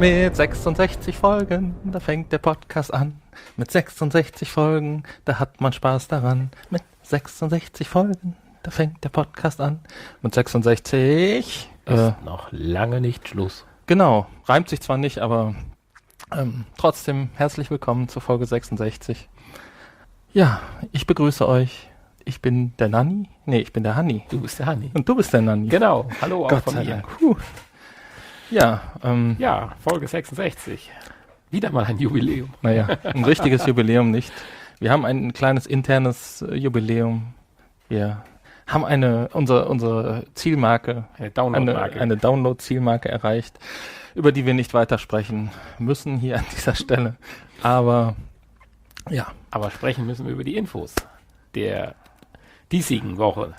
Mit 66 Folgen, da fängt der Podcast an. Mit 66 Folgen, da hat man Spaß daran. Mit 66 Folgen, da fängt der Podcast an. Mit 66 ist noch lange nicht Schluss. Genau, reimt sich zwar nicht, aber trotzdem herzlich willkommen zur Folge 66. Ja, ich begrüße euch. Ich bin der Nanni. Nee, ich bin der Hanni. Du bist der Hanni. Und du bist der Nanni. Genau, hallo auch Gott von sei mir. Dank. Ja, Ja, Folge 66. Wieder mal ein Jubiläum. naja, ein richtiges Jubiläum nicht. Wir haben ein kleines internes Jubiläum. Wir haben unsere Zielmarke, Eine Download-Marke. eine Download-Zielmarke erreicht, über die wir nicht weiter sprechen müssen hier an dieser Stelle. Aber ja, Aber sprechen müssen wir über die Infos der diesjährigen Woche.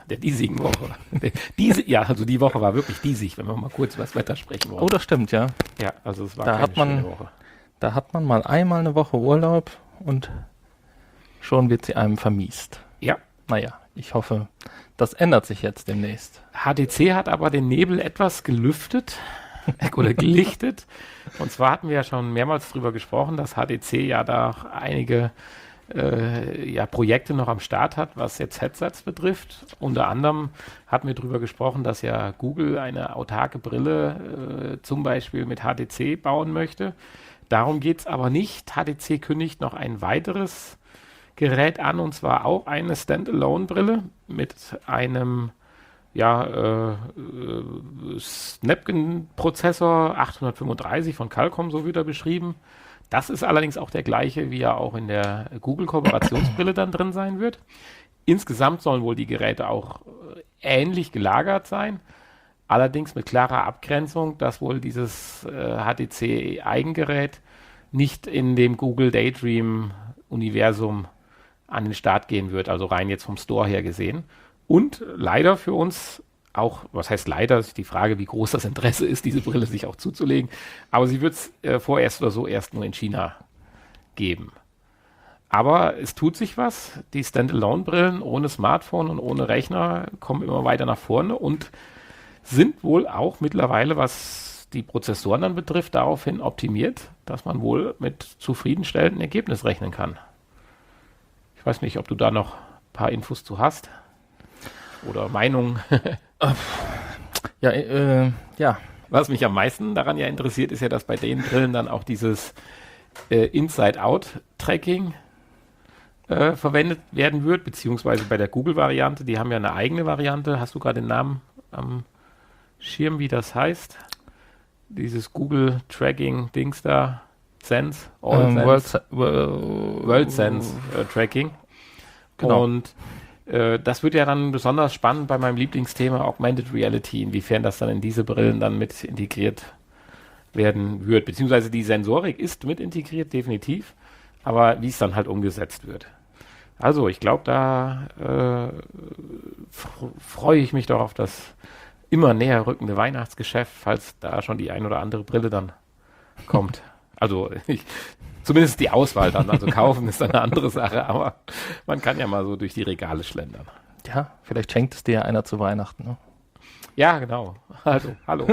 Also die Woche war wirklich diesig, wenn wir mal kurz über das Wetter sprechen wollen. oh, das stimmt, ja. Ja, also es war Da keine hat man- schöne Woche. Da hat man mal einmal eine Woche Urlaub und schon wird sie einem vermiest. Ja, Naja, ich hoffe, das ändert sich jetzt demnächst. HTC hat aber den Nebel etwas gelüftet oder gelichtet. Und zwar hatten wir ja schon mehrmals drüber gesprochen, dass HTC ja da einige Projekte noch am Start hat, was jetzt Headsets betrifft. Unter anderem hatten wir drüber gesprochen, dass ja Google eine autarke Brille zum Beispiel mit HTC bauen möchte. Darum geht es aber nicht. HTC kündigt noch ein weiteres Gerät an, und zwar auch eine Standalone-Brille mit einem Snapdragon-Prozessor 835 von Qualcomm, so wird er beschrieben. Das ist allerdings auch der gleiche, wie er auch in der Google-Kooperationsbrille dann drin sein wird. Insgesamt sollen wohl die Geräte auch ähnlich gelagert sein, allerdings mit klarer Abgrenzung, dass wohl dieses HTC-Eigengerät nicht in dem Google Daydream-Universum an den Start gehen wird, also rein jetzt vom Store her gesehen. Und leider für uns auch, was heißt leider, ist die Frage, wie groß das Interesse ist, diese Brille sich auch zuzulegen. Aber sie wird es vorerst oder so erst nur in China geben. Aber es tut sich was. Die Standalone-Brillen ohne Smartphone und ohne Rechner kommen immer weiter nach vorne und sind wohl auch mittlerweile, was die Prozessoren dann betrifft, daraufhin optimiert, dass man wohl mit zufriedenstellendem Ergebnis rechnen kann. Ich weiß nicht, ob du da noch ein paar Infos zu hast oder Meinungen. Ja, Was mich am meisten daran ja interessiert, ist ja, dass bei den Brillen dann auch dieses Inside-Out-Tracking verwendet werden wird, beziehungsweise bei der Google-Variante, die haben ja eine eigene Variante. Hast du gerade den Namen am Schirm, wie das heißt? Dieses Google-Tracking-Dings da, Sense, World Sense Tracking. Genau. Und das wird ja dann besonders spannend bei meinem Lieblingsthema Augmented Reality, inwiefern das dann in diese Brillen dann mit integriert werden wird. Beziehungsweise die Sensorik ist mit integriert, definitiv, aber wie es dann halt umgesetzt wird. Also ich glaube, da freue ich mich doch auf das immer näher rückende Weihnachtsgeschäft, falls da schon die ein oder andere Brille dann kommt. Also zumindest die Auswahl dann, also kaufen ist dann eine andere Sache, aber man kann ja mal so durch die Regale schlendern. ja, vielleicht schenkt es dir ja einer zu Weihnachten. Ne? Ja, genau. Also, hallo.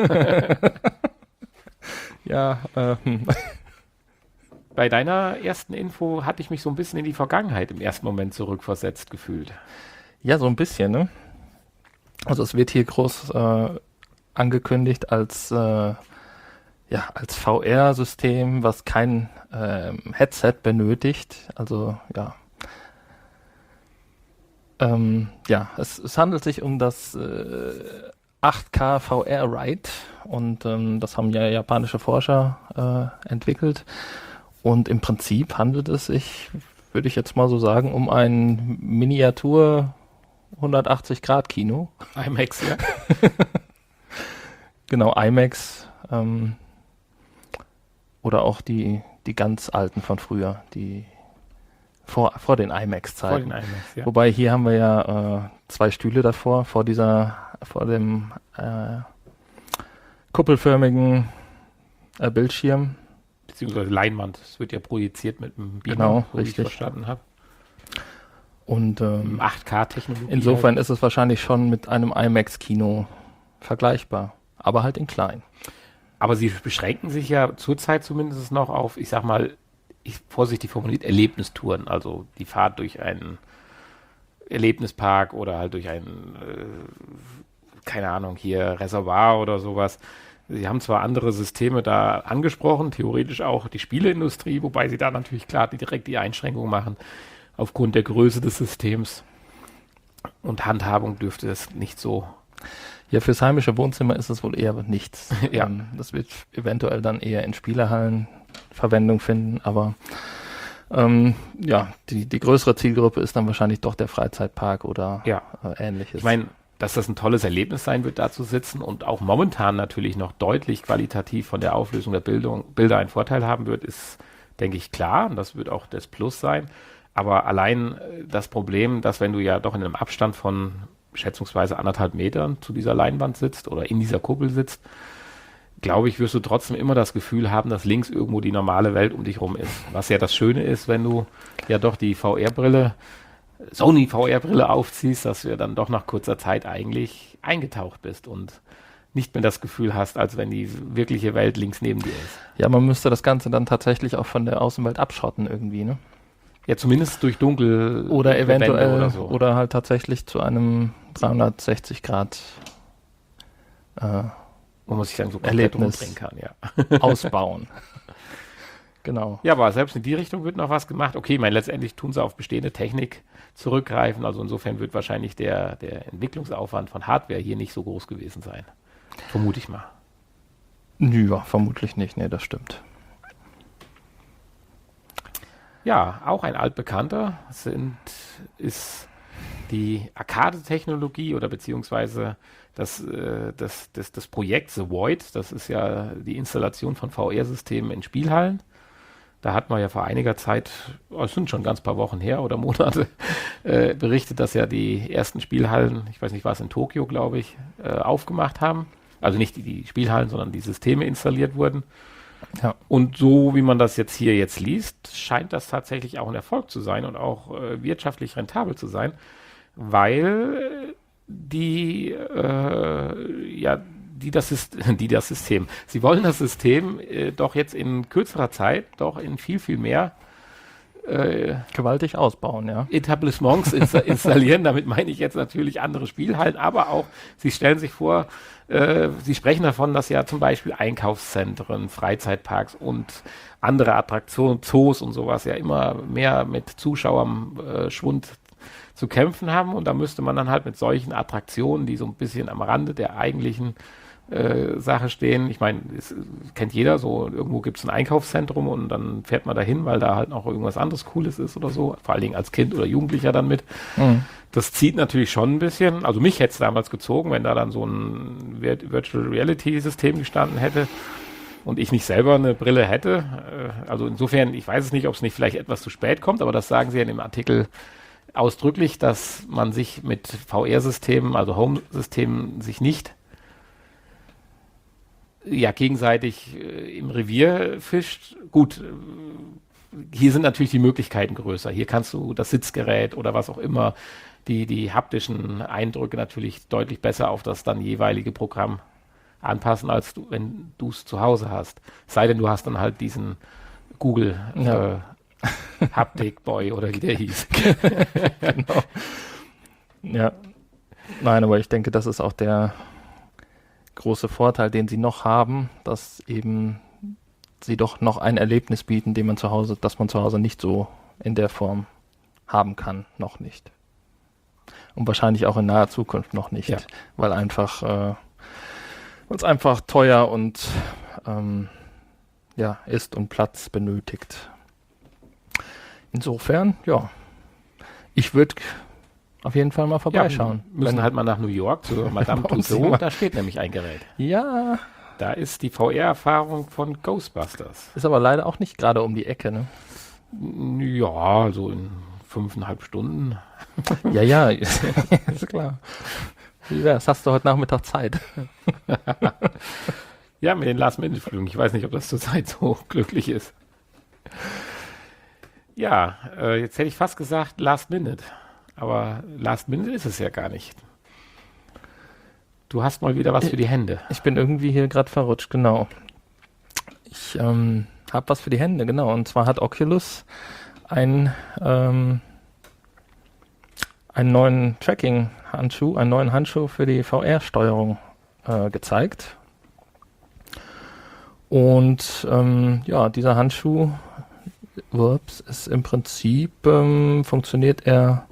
Ja, Bei deiner ersten Info hatte ich mich so ein bisschen in die Vergangenheit im ersten Moment zurückversetzt gefühlt. ja, so ein bisschen, ne? Also es wird hier groß angekündigt als VR-System, was kein Headset benötigt. Also es handelt sich um das 8K VR Ride und das haben ja japanische Forscher entwickelt. Und im Prinzip handelt es sich, würde ich jetzt mal so sagen, um ein Miniatur 180-Grad-Kino. IMAX, ja. Genau, IMAX oder auch die ganz alten von früher, die vor den IMAX-Zeiten. Vor den IMAX, ja. Wobei hier haben wir ja zwei Stühle davor, vor dem kuppelförmigen Bildschirm. Beziehungsweise Leinwand. Es wird ja projiziert mit einem Beamer, Genau, so wie ich richtig. verstanden habe. Und 8K-Technologie. insofern ist es wahrscheinlich schon mit einem IMAX-Kino vergleichbar, aber halt in klein. Aber sie beschränken sich ja zurzeit zumindest noch auf, ich sag mal, vorsichtig formuliert, Erlebnistouren. Also die Fahrt durch einen Erlebnispark oder halt durch ein, keine Ahnung, hier Reservoir oder sowas. Sie haben zwar andere Systeme da angesprochen, theoretisch auch die Spieleindustrie, wobei sie da natürlich klar direkt die Einschränkung machen aufgrund der Größe des Systems. Und Handhabung dürfte es nicht so. Ja, fürs heimische Wohnzimmer ist es wohl eher nichts. Ja. Das wird eventuell dann eher in Spielehallen Verwendung finden, aber die größere Zielgruppe ist dann wahrscheinlich doch der Freizeitpark oder Ähnliches. Ich meine, dass das ein tolles Erlebnis sein wird, da zu sitzen und auch momentan natürlich noch deutlich qualitativ von der Auflösung der Bilder einen Vorteil haben wird, ist, denke ich, klar. Und das wird auch das Plus sein. Aber allein das Problem, dass wenn du ja doch in einem Abstand von schätzungsweise 1,5 Metern zu dieser Leinwand sitzt oder in dieser Kuppel sitzt, glaube ich, wirst du trotzdem immer das Gefühl haben, dass links irgendwo die normale Welt um dich rum ist. Was ja das Schöne ist, wenn du ja doch die Sony VR-Brille aufziehst, dass du ja dann doch nach kurzer Zeit eigentlich eingetaucht bist und nicht mehr das Gefühl hast, als wenn die wirkliche Welt links neben dir ist. Ja, man müsste das Ganze dann tatsächlich auch von der Außenwelt abschotten irgendwie, ne? Ja, zumindest durch dunkel oder eventuell oder so. Oder halt tatsächlich zu einem 360 Grad wo man sich dann so komplett Erlebnis rumdrehen kann, ja. ausbauen. Genau. Ja, aber selbst in die Richtung wird noch was gemacht. Okay, ich meine, letztendlich tun sie auf bestehende Technik zurückgreifen. Also insofern wird wahrscheinlich der Entwicklungsaufwand von Hardware hier nicht so groß gewesen sein. Vermute ich mal. Ja, vermutlich nicht. Nee, das stimmt. Ja, auch ein altbekannter ist die Arcade-Technologie oder beziehungsweise das Projekt The Void. Das ist ja die Installation von VR-Systemen in Spielhallen. Da hat man ja vor einiger Zeit, es sind schon ganz paar Wochen her oder Monate, berichtet, dass ja die ersten Spielhallen, ich weiß nicht, war es in Tokio, glaube ich, aufgemacht haben. Also nicht die Spielhallen, sondern die Systeme installiert wurden. Ja. Und so wie man das jetzt liest, scheint das tatsächlich auch ein Erfolg zu sein und auch wirtschaftlich rentabel zu sein, weil sie wollen das System doch jetzt in kürzerer Zeit doch in viel, viel mehr gewaltig ausbauen, ja. Etablissements installieren. Damit meine ich jetzt natürlich andere Spielhallen, aber auch, sie stellen sich vor, sie sprechen davon, dass ja zum Beispiel Einkaufszentren, Freizeitparks und andere Attraktionen, Zoos und sowas ja immer mehr mit Zuschauerschwund zu kämpfen haben und da müsste man dann halt mit solchen Attraktionen, die so ein bisschen am Rande der eigentlichen Sache stehen. Ich meine, es kennt jeder, so irgendwo gibt es ein Einkaufszentrum und dann fährt man dahin, weil da halt noch irgendwas anderes Cooles ist oder so, vor allen Dingen als Kind oder Jugendlicher dann mit. Mhm. Das zieht natürlich schon ein bisschen, also mich hätte es damals gezogen, wenn da dann so ein Virtual Reality System gestanden hätte und ich nicht selber eine Brille hätte. Also insofern, ich weiß es nicht, ob es nicht vielleicht etwas zu spät kommt, aber das sagen sie ja in dem Artikel ausdrücklich, dass man sich mit VR-Systemen, also Home-Systemen, sich nicht gegenseitig im Revier fischt. Gut, hier sind natürlich die Möglichkeiten größer. Hier kannst du das Sitzgerät oder was auch immer, die haptischen Eindrücke natürlich deutlich besser auf das dann jeweilige Programm anpassen, als wenn du es zu Hause hast. Sei denn, du hast dann halt diesen Google Haptic Boy oder wie der hieß. Genau. Ja. Nein, aber ich denke, das ist auch der große Vorteil, den sie noch haben, dass eben sie doch noch ein Erlebnis bieten, das man zu Hause nicht so in der Form haben kann, noch nicht. Und wahrscheinlich auch in naher Zukunft noch nicht, weil es einfach teuer und ist und Platz benötigt. Insofern, ich würde auf jeden Fall mal vorbeischauen. Wir müssen halt mal nach New York zu Madame Tussauds, da steht nämlich ein Gerät. Ja. Da ist die VR-Erfahrung von Ghostbusters. Ist aber leider auch nicht gerade um die Ecke, ne? Ja, so in 5,5 Stunden. Ja, ist klar. Wie wär's? Hast du heute Nachmittag Zeit? Ja, mit den Last-Minute-Flügen. Ich weiß nicht, ob das zurzeit so glücklich ist. Ja, jetzt hätte ich fast gesagt Last Minute. Aber Last Minute ist es ja gar nicht. Du hast mal wieder was für die Hände. Ich bin irgendwie hier gerade verrutscht, genau. Ich habe was für die Hände, genau. Und zwar hat Oculus einen neuen Tracking-Handschuh, einen neuen Handschuh für die VR-Steuerung gezeigt. Und dieser Handschuh ist im Prinzip, funktioniert er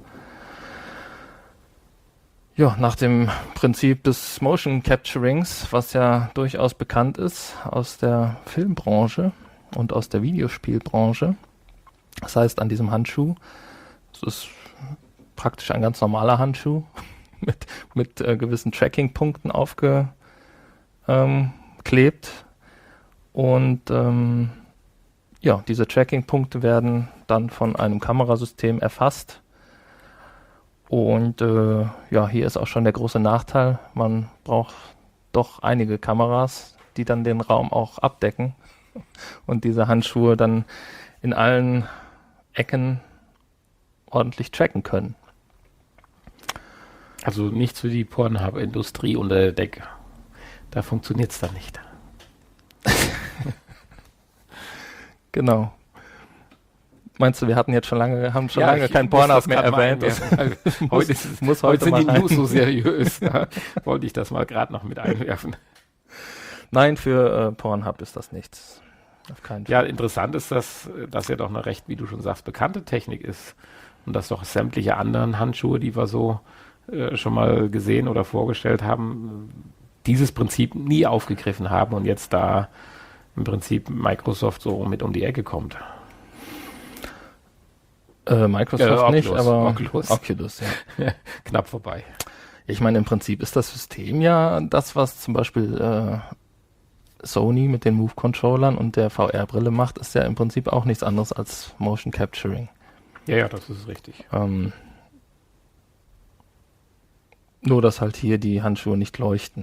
nach dem Prinzip des Motion Capturings, was ja durchaus bekannt ist aus der Filmbranche und aus der Videospielbranche. Das heißt, an diesem Handschuh, es ist praktisch ein ganz normaler Handschuh mit gewissen Tracking-Punkten aufgeklebt und diese Tracking-Punkte werden dann von einem Kamerasystem erfasst. Und hier ist auch schon der große Nachteil, man braucht doch einige Kameras, die dann den Raum auch abdecken und diese Handschuhe dann in allen Ecken ordentlich tracken können. Also nichts für die Pornhub-Industrie unter der Decke. Da funktioniert es dann nicht. Genau. Meinst du, wir hatten jetzt schon lange keinen Pornhub mehr erwähnt? Heute sind die News so seriös. Da wollte ich das mal gerade noch mit einwerfen. Nein, für Pornhub ist das nichts. Auf keinen Fall. Ja, interessant ist, dass ja doch eine recht, wie du schon sagst, bekannte Technik ist. Und dass doch sämtliche anderen Handschuhe, die wir so schon mal gesehen oder vorgestellt haben, dieses Prinzip nie aufgegriffen haben und jetzt da im Prinzip Microsoft so mit um die Ecke kommt. Microsoft nicht, aber Oculus, ja. Knapp vorbei. Ich meine, im Prinzip ist das System ja das, was zum Beispiel Sony mit den Move-Controllern und der VR-Brille macht, ist ja im Prinzip auch nichts anderes als Motion Capturing. Ja, das ist richtig. Nur, dass halt hier die Handschuhe nicht leuchten,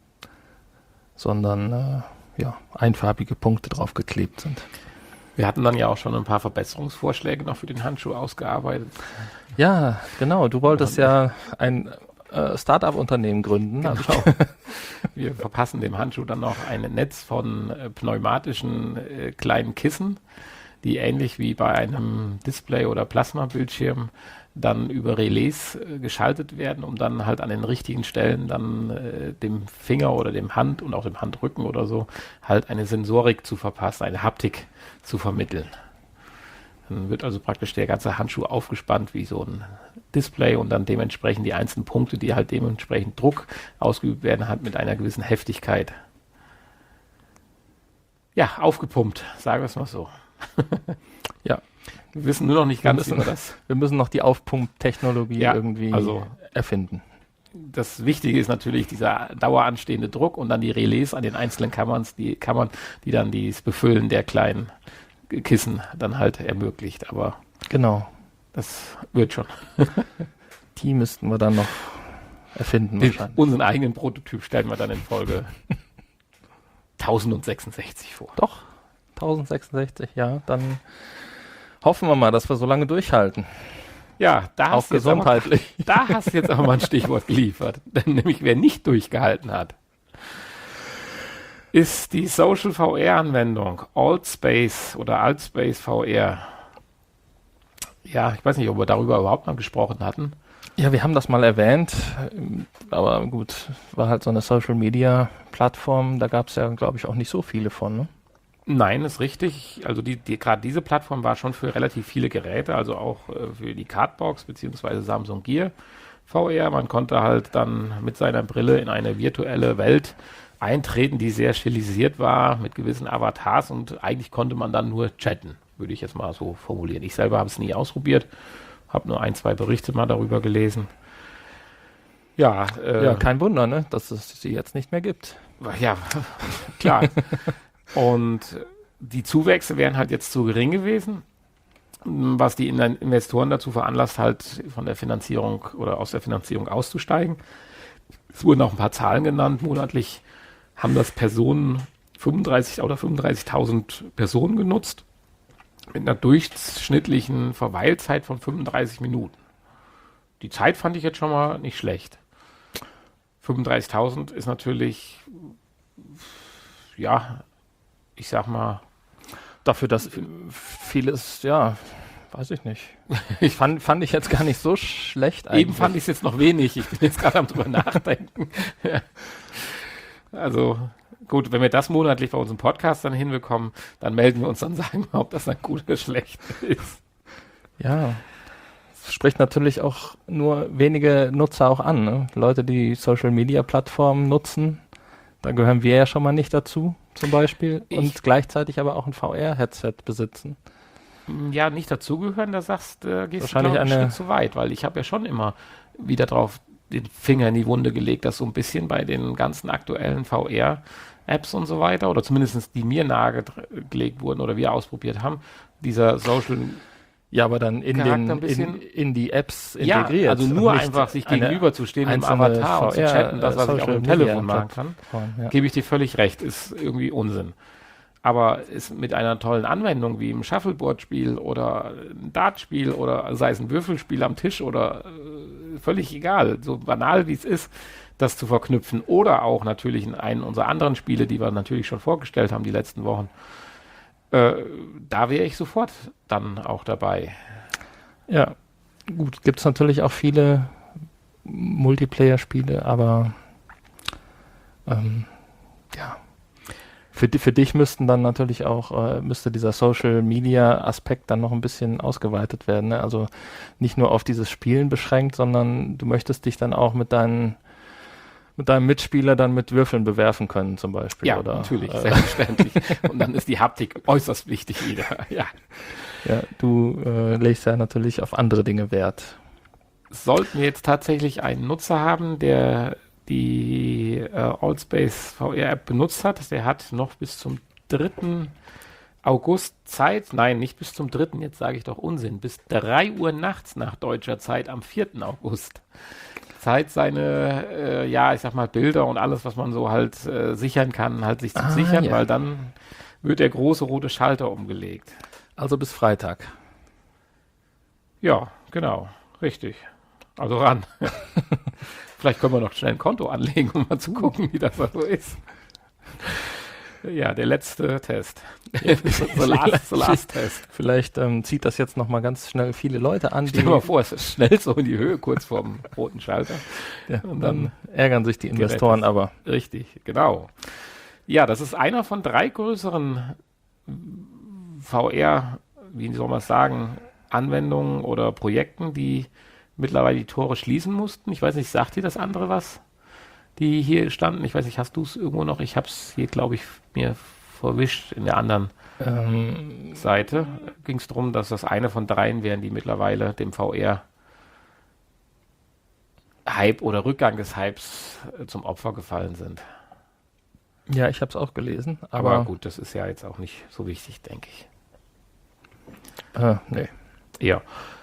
sondern einfarbige Punkte drauf geklebt sind. Wir hatten dann ja auch schon ein paar Verbesserungsvorschläge noch für den Handschuh ausgearbeitet. Ja, genau. Du wolltest ja ein Start-up-Unternehmen gründen. Genau. Wir verpassen dem Handschuh dann noch ein Netz von pneumatischen kleinen Kissen, die ähnlich wie bei einem Display- oder Plasmabildschirm dann über Relais geschaltet werden, um dann halt an den richtigen Stellen dann dem Finger oder dem Hand und auch dem Handrücken oder so halt eine Sensorik zu verpassen, eine Haptik zu vermitteln. Dann wird also praktisch der ganze Handschuh aufgespannt wie so ein Display und dann dementsprechend die einzelnen Punkte, die halt dementsprechend Druck ausgeübt werden, halt mit einer gewissen Heftigkeit. Ja, aufgepumpt, sagen wir es mal so. Ja. Wir wissen nur noch nicht ganz, wie wir das. Wir müssen noch die Aufpump-Technologie irgendwie erfinden. Das Wichtige ist natürlich dieser daueranstehende Druck und dann die Relais an den einzelnen Kammern, die dann das Befüllen der kleinen Kissen dann halt ermöglicht. Aber genau, das wird schon. Die müssten wir dann noch erfinden wahrscheinlich. Unseren eigenen Prototyp stellen wir dann in Folge 1066 vor. Doch, 1066, ja, dann hoffen wir mal, dass wir so lange durchhalten. Ja, auch gesundheitlich. Da hast du jetzt aber mal ein Stichwort geliefert. Nämlich, wer nicht durchgehalten hat, ist die Social VR-Anwendung Altspace oder Altspace VR. Ja, ich weiß nicht, ob wir darüber überhaupt mal gesprochen hatten. Ja, wir haben das mal erwähnt, aber gut, war halt so eine Social-Media-Plattform, da gab es ja, glaube ich, auch nicht so viele von, ne? Nein, ist richtig. Also gerade diese Plattform war schon für relativ viele Geräte, also auch für die Cardbox bzw. Samsung Gear VR. Man konnte halt dann mit seiner Brille in eine virtuelle Welt eintreten, die sehr stilisiert war, mit gewissen Avatars und eigentlich konnte man dann nur chatten, würde ich jetzt mal so formulieren. Ich selber habe es nie ausprobiert, habe nur 1-2 Berichte mal darüber gelesen. Ja, kein Wunder, ne, dass es sie jetzt nicht mehr gibt. Ja, klar. Und die Zuwächse wären halt jetzt zu gering gewesen, was die Investoren dazu veranlasst, halt von der Finanzierung oder aus der Finanzierung auszusteigen. Es wurden auch ein paar Zahlen genannt. Monatlich haben das 35.000 Personen genutzt, mit einer durchschnittlichen Verweilzeit von 35 Minuten. Die Zeit fand ich jetzt schon mal nicht schlecht. 35.000 ist natürlich, ja, ich sag mal, Dafür, dass vieles, ja, weiß ich nicht. Fand ich jetzt gar nicht so schlecht eigentlich. eben fand ich es jetzt noch wenig. Ich bin jetzt gerade am drüber nachdenken. Ja. Also gut, wenn wir das monatlich bei unserem Podcast dann hinbekommen, dann melden wir uns dann, sagen wir, ob das dann gut oder schlecht ist. Ja, es spricht natürlich auch nur wenige Nutzer auch an. Ne? Leute, die Social-Media-Plattformen nutzen, da gehören wir ja schon mal nicht dazu, zum Beispiel, und gleichzeitig aber auch ein VR-Headset besitzen. Ja, nicht dazugehören, da gehst du Wahrscheinlich glaub, einen Schritt zu weit, weil ich habe ja schon immer wieder drauf den Finger in die Wunde gelegt, dass so ein bisschen bei den ganzen aktuellen VR-Apps und so weiter, oder zumindest die mir nahegelegt wurden oder wir ausprobiert haben, dieser Social Ja, aber dann Charakter ein bisschen- in die Apps Ja, integriert. also und nur nicht einfach sich eine gegenüber zu stehen im einzelne Avatar und zu chatten, das, was ich auf dem Telefon machen kann, Plattform, ja. gebe ich dir völlig recht, ist irgendwie Unsinn. Aber ist mit einer tollen Anwendung wie im Shuffleboard-Spiel oder ein Dartspiel oder sei es ein Würfelspiel am Tisch oder völlig egal, so banal wie es ist, das zu verknüpfen oder auch natürlich in einen unserer anderen Spiele, die wir natürlich schon vorgestellt haben die letzten Wochen, da wäre ich sofort dann auch dabei. Ja, gut, gibt es natürlich auch viele Multiplayer-Spiele, aber ja, für dich müssten dann natürlich auch, müsste dieser Social-Media-Aspekt dann noch ein bisschen ausgeweitet werden. Ne? Also nicht nur auf dieses Spielen beschränkt, sondern du möchtest dich dann auch mit deinem Mitspieler dann mit Würfeln bewerfen können zum Beispiel. Ja, oder, natürlich, selbstverständlich. Und dann ist die Haptik äußerst wichtig wieder. Ja. Ja, du legst ja natürlich auf andere Dinge Wert. Sollten wir jetzt tatsächlich einen Nutzer haben, der die Allspace VR-App benutzt hat, der hat noch bis zum 3. August Zeit, nein, nicht bis zum 3., jetzt sage ich doch Unsinn, bis 3 Uhr nachts nach deutscher Zeit am 4. August. Zeit, seine, ich sag mal, Bilder und alles, was man so halt sichern kann, halt sich zu sichern, ja. weil dann wird der große rote Schalter umgelegt. Also bis Freitag. Ja, genau, richtig. Also ran. Vielleicht können wir noch schnell ein Konto anlegen, um mal zu gucken, wie das so ist. Ja, der letzte Test. The last Test. Vielleicht zieht das jetzt nochmal ganz schnell viele Leute an. Stell dir mal vor, es ist schnell so in die Höhe, kurz vorm roten Schalter. Ja, und dann ärgern sich die Investoren aber. Richtig, genau. Ja, das ist einer von 3 größeren VR, wie soll man es sagen, Anwendungen oder Projekten, die mittlerweile die Tore schließen mussten. Ich weiß nicht, sagt dir das andere was? Die hier standen? Ich weiß nicht, hast du es irgendwo noch? Ich habe es hier, glaube ich, mir verwischt in der anderen Seite. Ging es darum, dass das eine von 3 wären, die mittlerweile dem VR-Hype oder Rückgang des Hypes zum Opfer gefallen sind. Ja, ich habe es auch gelesen. Aber gut, das ist ja jetzt auch nicht so wichtig, denke ich. Nee. Ja.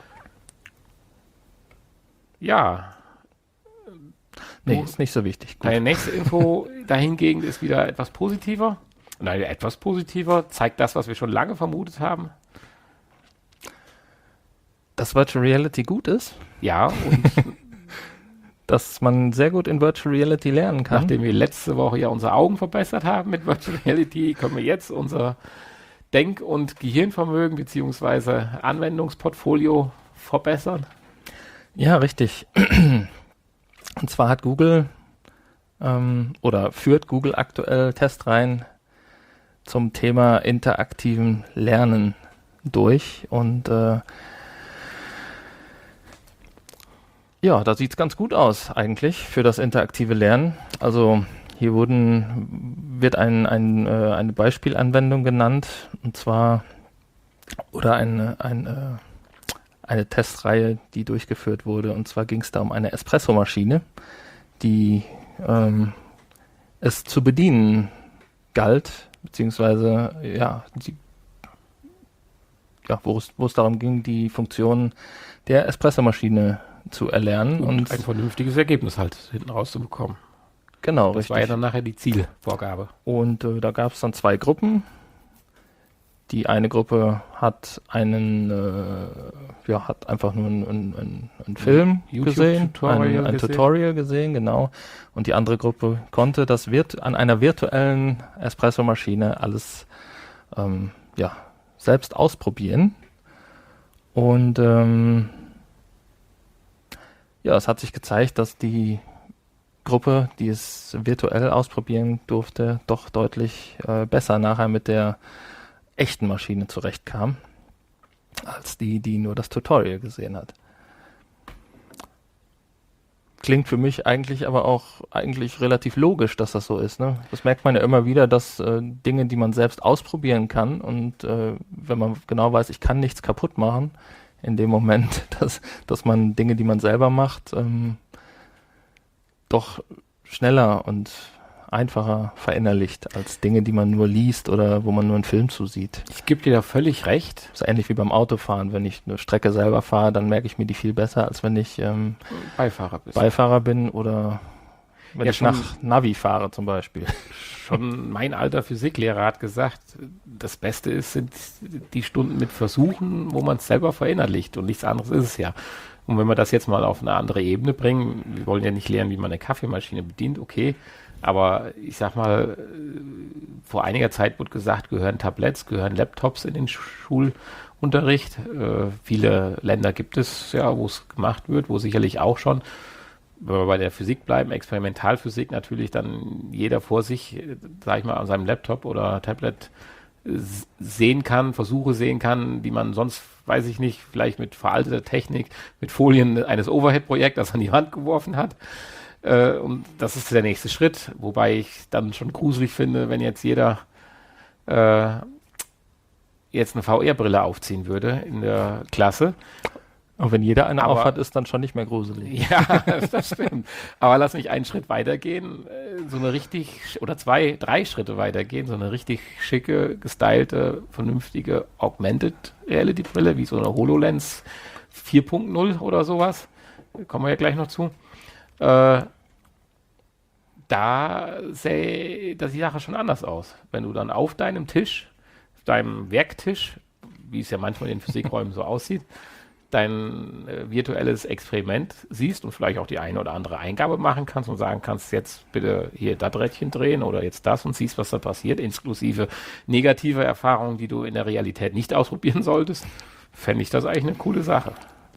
Ja. Nee, ist nicht so wichtig. Gut. Deine nächste Info dahingegen ist wieder etwas positiver. Nein, etwas positiver. Zeigt das, was wir schon lange vermutet haben. Dass Virtual Reality gut ist. Ja, und dass man sehr gut in Virtual Reality lernen kann. nachdem wir letzte Woche ja unsere Augen verbessert haben mit Virtual Reality, können wir jetzt unser Denk- und Gehirnvermögen bzw. Anwendungsportfolio verbessern. Ja, richtig. Und zwar hat Google oder führt Google aktuell Testreihen zum Thema interaktiven Lernen durch. Und ja, da sieht es ganz gut aus eigentlich für das interaktive Lernen. Also hier wird eine Beispielanwendung genannt, und zwar oder eine Testreihe, die durchgeführt wurde. Und zwar ging es da um eine Espressomaschine, die es zu bedienen galt, beziehungsweise wo es darum ging, die Funktionen der Espressomaschine zu erlernen Und ein vernünftiges Ergebnis halt hinten rauszubekommen. Genau, Das richtig. war ja dann nachher die Zielvorgabe. Und da gab es dann 2 Gruppen. Die eine Gruppe hat hat einfach nur einen Film gesehen, ein Tutorial gesehen, genau. Und die andere Gruppe konnte an einer virtuellen Espresso-Maschine alles selbst ausprobieren. Und es hat sich gezeigt, dass die Gruppe, die es virtuell ausprobieren durfte, doch deutlich besser nachher mit der echten Maschine zurechtkam, als die nur das Tutorial gesehen hat. Klingt für mich eigentlich aber auch relativ logisch, dass das so ist. Ne? Das merkt man ja immer wieder, dass Dinge, die man selbst ausprobieren kann und wenn man genau weiß, ich kann nichts kaputt machen, in dem Moment, dass man Dinge, die man selber macht, doch schneller und einfacher verinnerlicht als Dinge, die man nur liest oder wo man nur einen Film zusieht. Ich gebe dir da völlig recht. Das ist ähnlich wie beim Autofahren. Wenn ich eine Strecke selber fahre, dann merke ich mir die viel besser, als wenn ich Beifahrer bin oder wenn ich nach Navi fahre zum Beispiel. Schon mein alter Physiklehrer hat gesagt, das Beste sind die Stunden mit Versuchen, wo man es selber verinnerlicht und nichts anderes ist es ja. Und wenn wir das jetzt mal auf eine andere Ebene bringen, wir wollen ja nicht lernen, wie man eine Kaffeemaschine bedient, okay, aber ich sag mal, vor einiger Zeit wurde gesagt, gehören Laptops in den Schulunterricht. Viele Länder gibt es ja, wo es gemacht wird, wo sicherlich auch schon, wenn wir bei der Physik bleiben, Experimentalphysik natürlich dann jeder vor sich, sag ich mal, an seinem Laptop oder Tablet sehen kann, Versuche sehen kann, die man sonst, weiß ich nicht, vielleicht mit veralteter Technik, mit Folien eines Overhead-Projekts an die Wand geworfen hat. Und das ist der nächste Schritt, wobei ich dann schon gruselig finde, wenn jetzt jeder jetzt eine VR-Brille aufziehen würde in der Klasse. Und wenn jeder eine aufhat, ist dann schon nicht mehr gruselig. Ja, das stimmt. Aber lass mich einen Schritt weitergehen, drei Schritte weitergehen, so eine richtig schicke, gestylte, vernünftige Augmented Reality Brille, wie so eine HoloLens 4.0 oder sowas. Kommen wir ja gleich noch zu. Da sähe die Sache schon anders aus. Wenn du dann auf deinem Tisch, auf deinem Werktisch, wie es ja manchmal in den Physikräumen so aussieht, dein virtuelles Experiment siehst und vielleicht auch die eine oder andere Eingabe machen kannst und sagen kannst, jetzt bitte hier das Rädchen drehen oder jetzt das und siehst, was da passiert, inklusive negative Erfahrungen, die du in der Realität nicht ausprobieren solltest, fände ich das eigentlich eine coole Sache.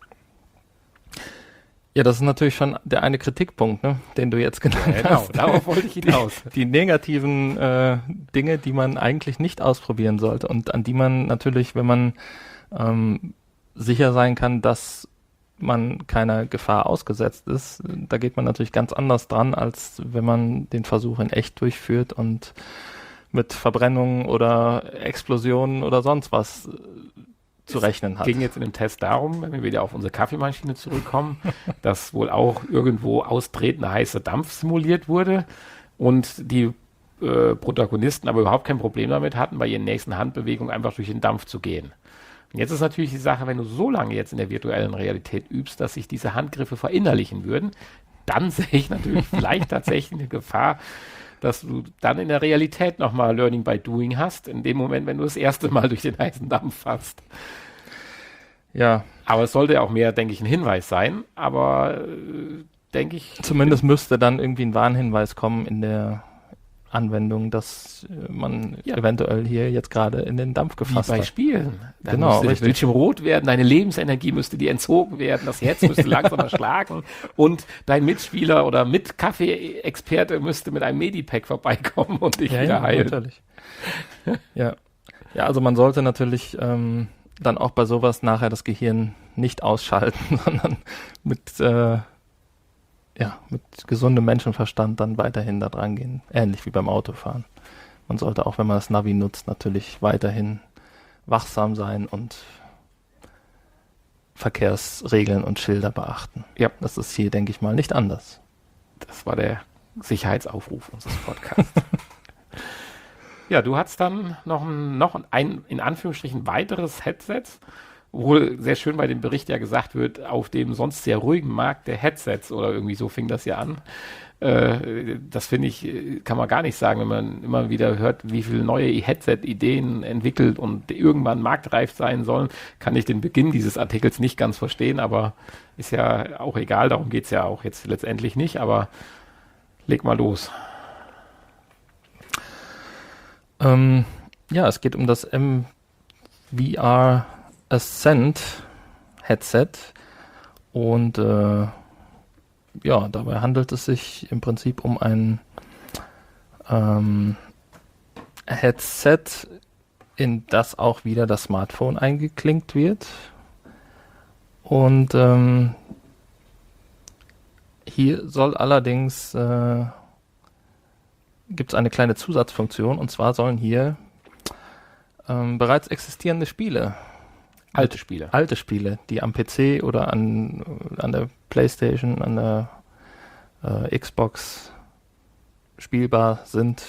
Ja, das ist natürlich schon der eine Kritikpunkt, ne, den du jetzt genannt hast. Genau, darauf wollte ich hinaus. Die negativen Dinge, die man eigentlich nicht ausprobieren sollte und an die man natürlich, wenn man sicher sein kann, dass man keiner Gefahr ausgesetzt ist, da geht man natürlich ganz anders dran, als wenn man den Versuch in echt durchführt und mit Verbrennungen oder Explosionen oder sonst was zu rechnen hat. Es ging jetzt in dem Test darum, wenn wir wieder auf unsere Kaffeemaschine zurückkommen, dass wohl auch irgendwo austretender heißer Dampf simuliert wurde und die Protagonisten aber überhaupt kein Problem damit hatten, bei ihren nächsten Handbewegungen einfach durch den Dampf zu gehen. Und jetzt ist natürlich die Sache, wenn du so lange jetzt in der virtuellen Realität übst, dass sich diese Handgriffe verinnerlichen würden, dann sehe ich natürlich vielleicht tatsächlich eine Gefahr, dass du dann in der Realität nochmal Learning by Doing hast, in dem Moment, wenn du das erste Mal durch den heißen Dampf hast. Ja. Aber es sollte auch mehr, denke ich, ein Hinweis sein, aber denke ich... Zumindest müsste dann irgendwie ein Warnhinweis kommen in der Anwendung, dass man eventuell hier jetzt gerade in den Dampf gefasst hat. Wie bei Spielen. Dann genau, müsste das Bildschirm rot werden, deine Lebensenergie müsste dir entzogen werden, das Herz müsste langsamer schlagen und dein Mitspieler oder Mit-Kaffee-Experte müsste mit einem Medipack vorbeikommen und dich wieder heilen. Natürlich. Ja, also man sollte natürlich dann auch bei sowas nachher das Gehirn nicht ausschalten, sondern mit gesundem Menschenverstand dann weiterhin da dran gehen. Ähnlich wie beim Autofahren. Man sollte auch, wenn man das Navi nutzt, natürlich weiterhin wachsam sein und Verkehrsregeln und Schilder beachten. Ja. Das ist hier, denke ich mal, nicht anders. Das war der Sicherheitsaufruf unseres Podcasts. Ja, du hattest dann noch ein in Anführungsstrichen weiteres Headset, obwohl sehr schön bei dem Bericht ja gesagt wird, auf dem sonst sehr ruhigen Markt der Headsets oder irgendwie so fing das ja an, Das finde ich, kann man gar nicht sagen, wenn man immer wieder hört, wie viele neue Headset-Ideen entwickelt und irgendwann marktreif sein sollen, kann ich den Beginn dieses Artikels nicht ganz verstehen, aber ist ja auch egal, darum geht es ja auch jetzt letztendlich nicht, aber leg mal los. Ja, es geht um das MVR Ascent Headset und ja, dabei handelt es sich im Prinzip um ein Headset, in das auch wieder das Smartphone eingeklinkt wird. Und hier soll allerdings gibt es eine kleine Zusatzfunktion, und zwar sollen hier bereits existierende Spiele, Alte Spiele, die am PC oder an der PlayStation, an der Xbox spielbar sind,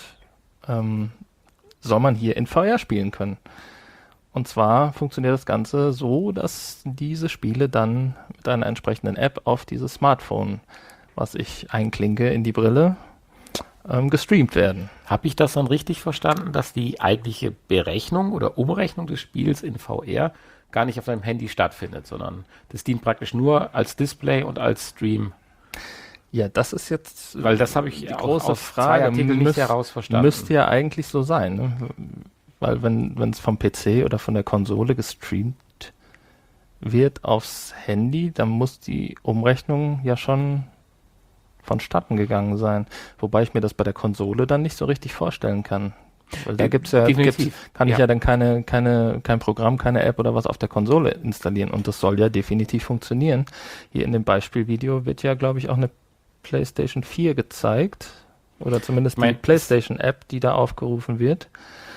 soll man hier in VR spielen können. Und zwar funktioniert das Ganze so, dass diese Spiele dann mit einer entsprechenden App auf dieses Smartphone, was ich einklinke in die Brille, gestreamt werden. Habe ich das dann richtig verstanden, dass die eigentliche Berechnung oder Umrechnung des Spiels in VR gar nicht auf deinem Handy stattfindet, sondern das dient praktisch nur als Display und als Stream? Ja, das ist jetzt, weil das habe ich die auch große aus Frage. zwei Artikeln nicht heraus verstanden. Müsste ja eigentlich so sein, ne? Weil wenn es vom PC oder von der Konsole gestreamt wird aufs Handy, dann muss die Umrechnung ja schon vonstatten gegangen sein. Wobei ich mir das bei der Konsole dann nicht so richtig vorstellen kann. Weil da kann ich ja dann kein Programm, keine App oder was auf der Konsole installieren, und das soll ja definitiv funktionieren. Hier in dem Beispielvideo wird ja, glaube ich, auch eine PlayStation 4 gezeigt, oder zumindest die PlayStation-App, die da aufgerufen wird.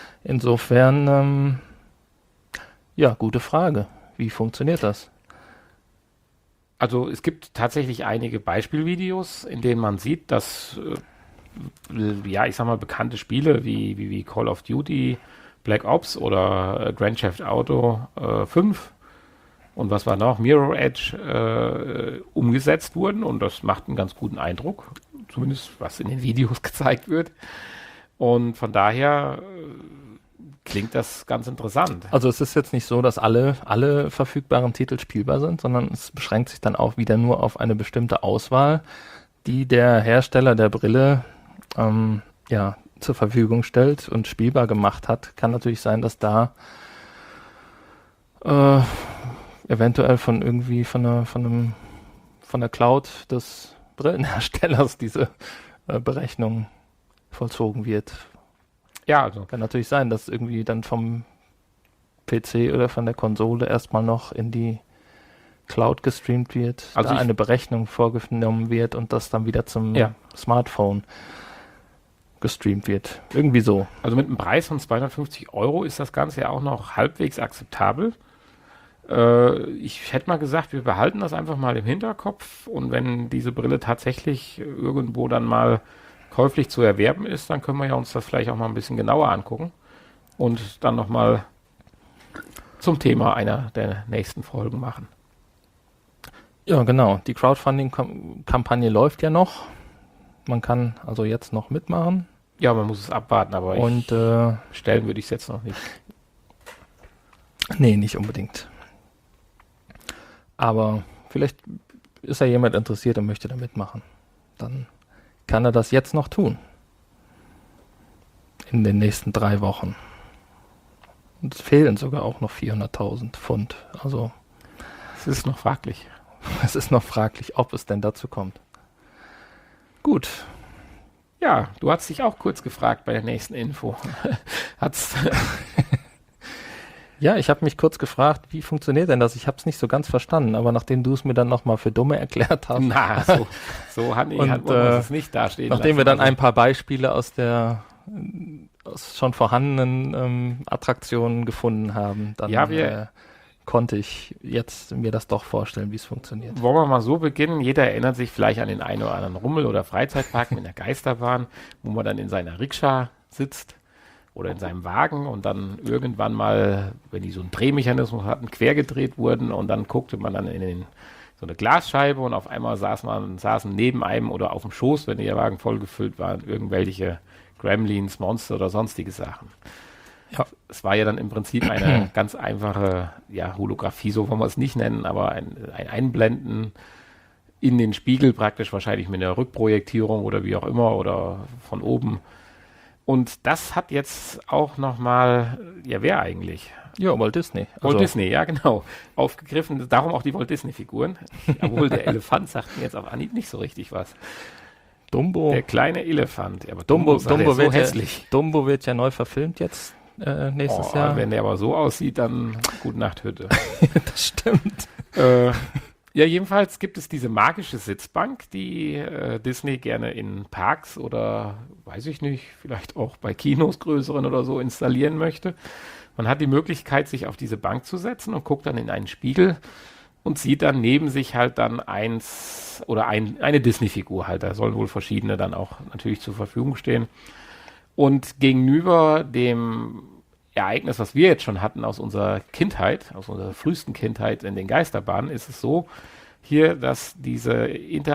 Insofern, ja, gute Frage. Wie funktioniert das? Also es gibt tatsächlich einige Beispielvideos, in denen man sieht, dass ja, ich sag mal, bekannte Spiele wie Call of Duty, Black Ops oder Grand Theft Auto 5 und was war noch, Mirror Edge umgesetzt wurden, und das macht einen ganz guten Eindruck, zumindest was in den Videos gezeigt wird. Und von daher klingt das ganz interessant. Also es ist jetzt nicht so, dass alle verfügbaren Titel spielbar sind, sondern es beschränkt sich dann auch wieder nur auf eine bestimmte Auswahl, die der Hersteller der Brille ja, zur Verfügung stellt und spielbar gemacht hat. Kann natürlich sein, dass da eventuell von der Cloud des Brillenherstellers diese Berechnung vollzogen wird. Ja, also kann natürlich sein, dass irgendwie dann vom PC oder von der Konsole erstmal noch in die Cloud gestreamt wird, also da eine Berechnung vorgenommen wird und das dann wieder zum Smartphone gestreamt wird. Irgendwie so. Also mit einem Preis von 250 € ist das Ganze ja auch noch halbwegs akzeptabel. Ich hätte mal gesagt, wir behalten das einfach mal im Hinterkopf, und wenn diese Brille tatsächlich irgendwo dann mal käuflich zu erwerben ist, dann können wir ja uns das vielleicht auch mal ein bisschen genauer angucken und dann nochmal zum Thema einer der nächsten Folgen machen. Ja, genau. Die Crowdfunding-Kampagne läuft ja noch. Man kann also jetzt noch mitmachen. Ja, man muss es abwarten, aber stellen würde ich es jetzt noch nicht. Nee, nicht unbedingt. Aber vielleicht ist ja jemand interessiert und möchte da mitmachen. Dann kann er das jetzt noch tun. In den nächsten 3 Wochen. Und es fehlen sogar auch noch 400.000 Pfund. Also es ist noch fraglich. Es ist noch fraglich, ob es denn dazu kommt. Gut. Ja, du hast dich auch kurz gefragt bei der nächsten Info. Ja, ich habe mich kurz gefragt, wie funktioniert denn das? Ich habe es nicht so ganz verstanden, aber nachdem du es mir dann nochmal für Dumme erklärt hast. Na, so hat es nicht dastehen lassen. Nachdem wir dann ein paar Beispiele aus schon vorhandenen Attraktionen gefunden haben, dann konnte ich jetzt mir das doch vorstellen, wie es funktioniert. Wollen wir mal so beginnen? Jeder erinnert sich vielleicht an den einen oder anderen Rummel- oder Freizeitpark mit der Geisterbahn, wo man dann in seiner Rikscha sitzt oder in seinem Wagen und dann irgendwann mal, wenn die so einen Drehmechanismus hatten, quergedreht wurden, und dann guckte man dann in den so eine Glasscheibe und auf einmal saßen neben einem oder auf dem Schoß, wenn der Wagen vollgefüllt war, irgendwelche Gremlins, Monster oder sonstige Sachen. Ja, es war ja dann im Prinzip eine ganz einfache Holographie, so wollen wir es nicht nennen, aber ein Einblenden in den Spiegel praktisch, wahrscheinlich mit einer Rückprojektierung oder wie auch immer oder von oben. Und das hat jetzt auch nochmal, wer eigentlich? Ja, Walt Disney. Walt Disney, ja genau, aufgegriffen. Darum auch die Walt Disney-Figuren. Obwohl der Elefant sagt mir jetzt auf Anhieb nicht so richtig was. Dumbo. Der kleine Elefant. Ja, aber Dumbo ist so wird hässlich. Dumbo wird ja neu verfilmt jetzt nächstes Jahr. Wenn der aber so aussieht, dann Gute Nacht Hütte. Das stimmt. Jedenfalls gibt es diese magische Sitzbank, die Disney gerne in Parks oder, weiß ich nicht, vielleicht auch bei Kinos größeren oder so installieren möchte. Man hat die Möglichkeit, sich auf diese Bank zu setzen und guckt dann in einen Spiegel und sieht dann neben sich halt dann eine Disney-Figur halt. Da sollen wohl verschiedene dann auch natürlich zur Verfügung stehen. Und gegenüber dem Ereignis, was wir jetzt schon hatten aus unserer Kindheit, aus unserer frühesten Kindheit in den Geisterbahnen, ist es so hier, dass diese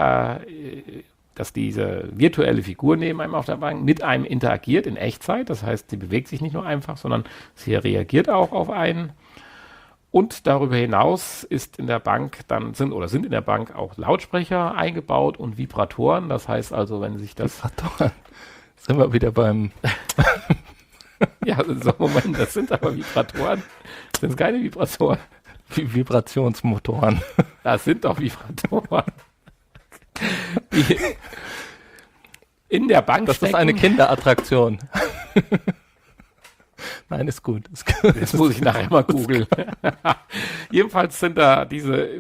virtuelle Figur neben einem auf der Bank mit einem interagiert in Echtzeit. Das heißt, sie bewegt sich nicht nur einfach, sondern sie reagiert auch auf einen. Und darüber hinaus ist in der Bank sind in der Bank auch Lautsprecher eingebaut und Vibratoren. Das heißt also, wenn sich das... Vibratoren. Sind wir wieder beim... Ja, so Moment, das sind aber Vibratoren. Das sind keine Vibratoren. Vibrationsmotoren. Das sind doch Vibratoren. In der Bank Das ist eine Kinderattraktion. Nein, ist gut. Das muss ich nachher mal googeln. Jedenfalls sind da diese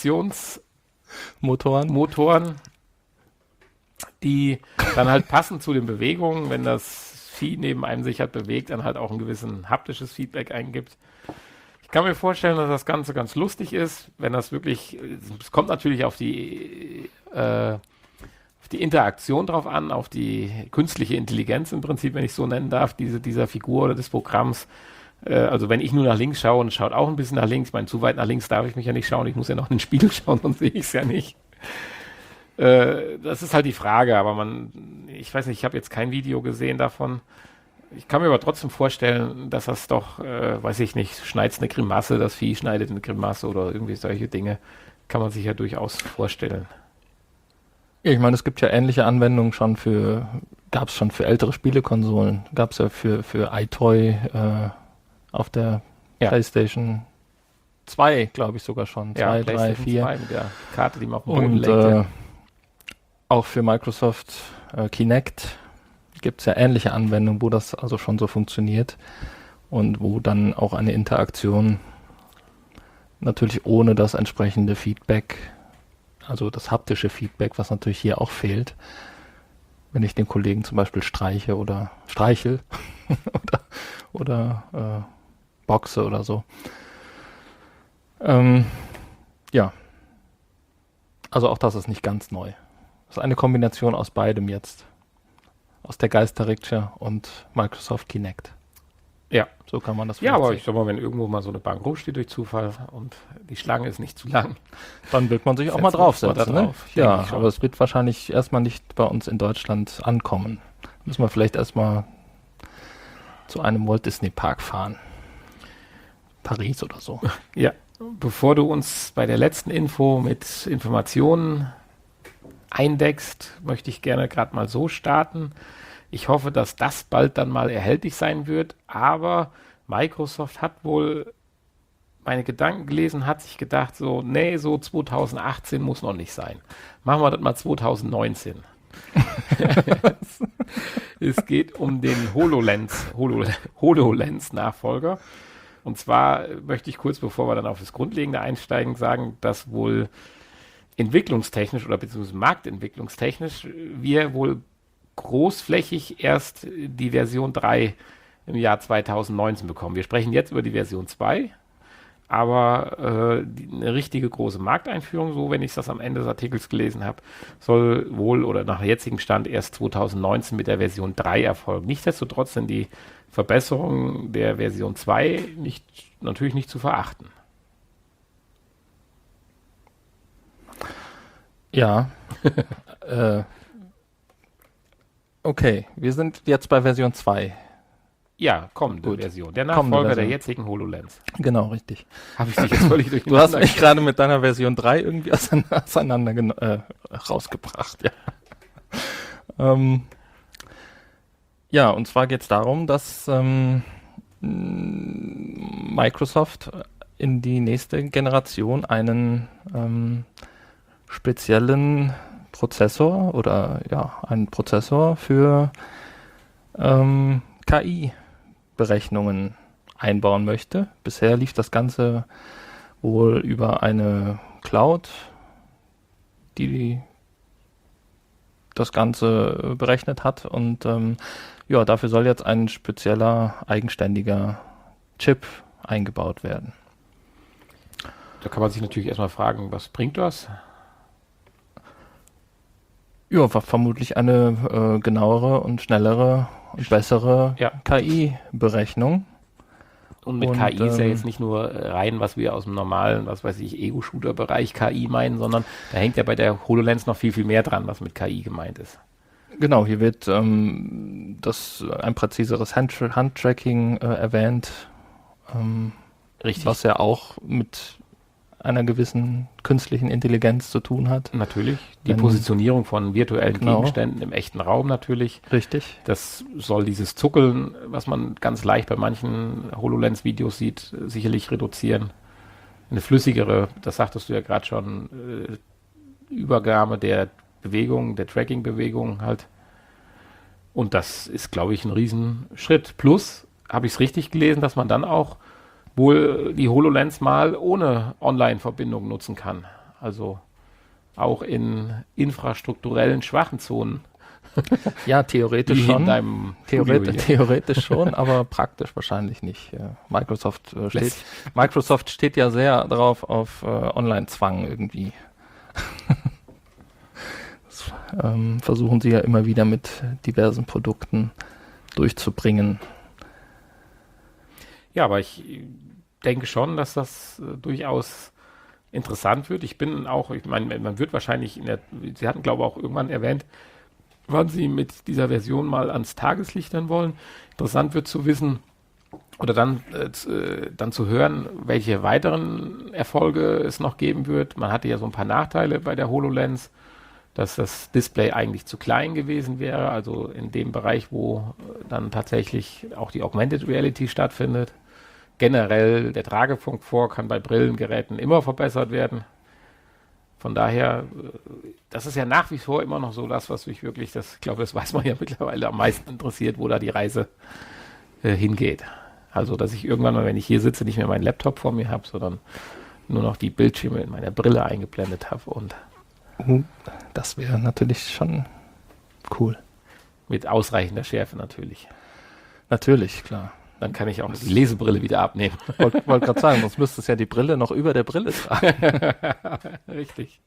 Vibrationsmotoren, die dann halt passen zu den Bewegungen, wenn das Vieh neben einem sich halt bewegt, dann halt auch ein gewissen haptisches Feedback eingibt. Ich kann mir vorstellen, dass das Ganze ganz lustig ist, wenn das wirklich, es kommt natürlich auf die Interaktion drauf an, auf die künstliche Intelligenz im Prinzip, wenn ich so nennen darf, dieser Figur oder des Programms. Also wenn ich nur nach links schaue und schaut auch ein bisschen nach links, ich meine, zu weit nach links darf ich mich ja nicht schauen, ich muss ja noch in den Spiegel schauen, sonst sehe ich es ja nicht. Das ist halt die Frage, aber ich weiß nicht, ich habe jetzt kein Video gesehen davon. Ich kann mir aber trotzdem vorstellen, dass das doch, weiß ich nicht, schneidet eine Grimasse, das Vieh schneidet eine Grimasse oder irgendwie solche Dinge, kann man sich ja durchaus vorstellen. Ja, ich meine, es gibt ja ähnliche Anwendungen gab es schon für ältere Spielekonsolen, gab es ja für iToy auf der PlayStation 2, glaube ich sogar schon, 2, 3, 4. 2 mit der Karte, die man auf dem Boden legte. Auch für Microsoft Kinect gibt es ja ähnliche Anwendungen, wo das also schon so funktioniert und wo dann auch eine Interaktion natürlich ohne das entsprechende Feedback, also das haptische Feedback, was natürlich hier auch fehlt, wenn ich den Kollegen zum Beispiel streiche oder streichel oder boxe oder so. Also auch das ist nicht ganz neu. Das ist eine Kombination aus beidem jetzt. Aus der Geister-Rikscha und Microsoft Kinect. Ja. So kann man das Ja, aber ich sag mal, wenn irgendwo mal so eine Bank rumsteht durch Zufall und die Schlange ist nicht zu lang, dann wird man sich auch mal draufsetzen. Ne? Ja, aber es wird wahrscheinlich erstmal nicht bei uns in Deutschland ankommen. Müssen wir vielleicht erstmal zu einem Walt Disney Park fahren. Paris oder so. Ja. Bevor du uns bei der letzten Info mit Informationen eindeckst, möchte ich gerne gerade mal so starten. Ich hoffe, dass das bald dann mal erhältlich sein wird, aber Microsoft hat wohl meine Gedanken gelesen, hat sich gedacht, so 2018 muss noch nicht sein. Machen wir das mal 2019. Es geht um den HoloLens-Nachfolger. Und zwar möchte ich kurz, bevor wir dann auf das Grundlegende einsteigen, sagen, dass wohl entwicklungstechnisch oder beziehungsweise marktentwicklungstechnisch wir wohl großflächig erst die Version 3 im Jahr 2019 bekommen. Wir sprechen jetzt über die Version 2, aber eine richtige große Markteinführung, so wenn ich das am Ende des Artikels gelesen habe, soll wohl oder nach jetzigem Stand erst 2019 mit der Version 3 erfolgen. Nichtsdestotrotz sind die Verbesserungen der Version 2 natürlich nicht zu verachten. Ja. Okay, wir sind jetzt bei Version 2. Ja, kommende Gut. Version. Der Kommende Nachfolger der Version. jetzigen HoloLens. Genau, richtig. Habe ich dich jetzt völlig Du hast durcheinander mich gerade mit deiner Version 3 irgendwie rausgebracht, ja. Ja, und zwar geht es darum, dass Microsoft in die nächste Generation einen speziellen Prozessor oder ja, einen Prozessor für KI-Berechnungen einbauen möchte. Bisher lief das Ganze wohl über eine Cloud, die das Ganze berechnet hat und ja, dafür soll jetzt ein spezieller, eigenständiger Chip eingebaut werden. Da kann man sich natürlich erstmal fragen, was bringt das? Ja, vermutlich eine genauere und schnellere und bessere Ja. KI-Berechnung. Und mit Und, KI ist ja jetzt nicht nur rein, was wir aus dem normalen, was weiß ich, Ego-Shooter-Bereich KI meinen, sondern da hängt ja bei der HoloLens noch viel, viel mehr dran, was mit KI gemeint ist. Genau, hier wird ein präziseres Handtracking erwähnt, Richtig. was ja auch mit einer gewissen künstlichen Intelligenz zu tun hat. Natürlich. Die Wenn- Positionierung von virtuellen Genau. Gegenständen im echten Raum natürlich. Richtig. Das soll dieses Zuckeln, was man ganz leicht bei manchen HoloLens-Videos sieht, sicherlich reduzieren. Eine flüssigere, das sagtest du ja gerade schon, Übergabe der Bewegung, der Tracking-Bewegung halt. Und das ist, glaube ich, ein Riesenschritt. Plus, habe ich es richtig gelesen, dass man dann auch wohl die HoloLens mal ohne Online-Verbindung nutzen kann. Also auch in infrastrukturellen schwachen Zonen. Ja, theoretisch Wie in schon. deinem Studio hier. Theoretisch schon, aber praktisch wahrscheinlich nicht. Microsoft steht ja sehr drauf auf Online-Zwang irgendwie. Das versuchen sie ja immer wieder mit diversen Produkten durchzubringen. Ja, aber ich denke schon, dass das durchaus interessant wird. Ich meine, man wird wahrscheinlich Sie hatten, glaube ich, auch irgendwann erwähnt, wann Sie mit dieser Version mal ans Tageslicht dann wollen. Interessant wird zu wissen oder dann zu hören, welche weiteren Erfolge es noch geben wird. Man hatte ja so ein paar Nachteile bei der HoloLens, dass das Display eigentlich zu klein gewesen wäre, also in dem Bereich, wo dann tatsächlich auch die Augmented Reality stattfindet. Generell der Tragekomfort kann bei Brillengeräten immer verbessert werden. Von daher, das ist ja nach wie vor immer noch so das, was mich wirklich, ich glaube, das weiß man ja mittlerweile am meisten interessiert, wo da die Reise hingeht. Also, dass ich irgendwann mal, wenn ich hier sitze, nicht mehr meinen Laptop vor mir habe, sondern nur noch die Bildschirme in meiner Brille eingeblendet habe und Das wäre natürlich schon cool. mit ausreichender Schärfe natürlich. Natürlich, klar. Dann kann ich auch die Lesebrille wieder abnehmen. Wollte gerade sagen, sonst müsstest du ja die Brille noch über der Brille tragen. Richtig.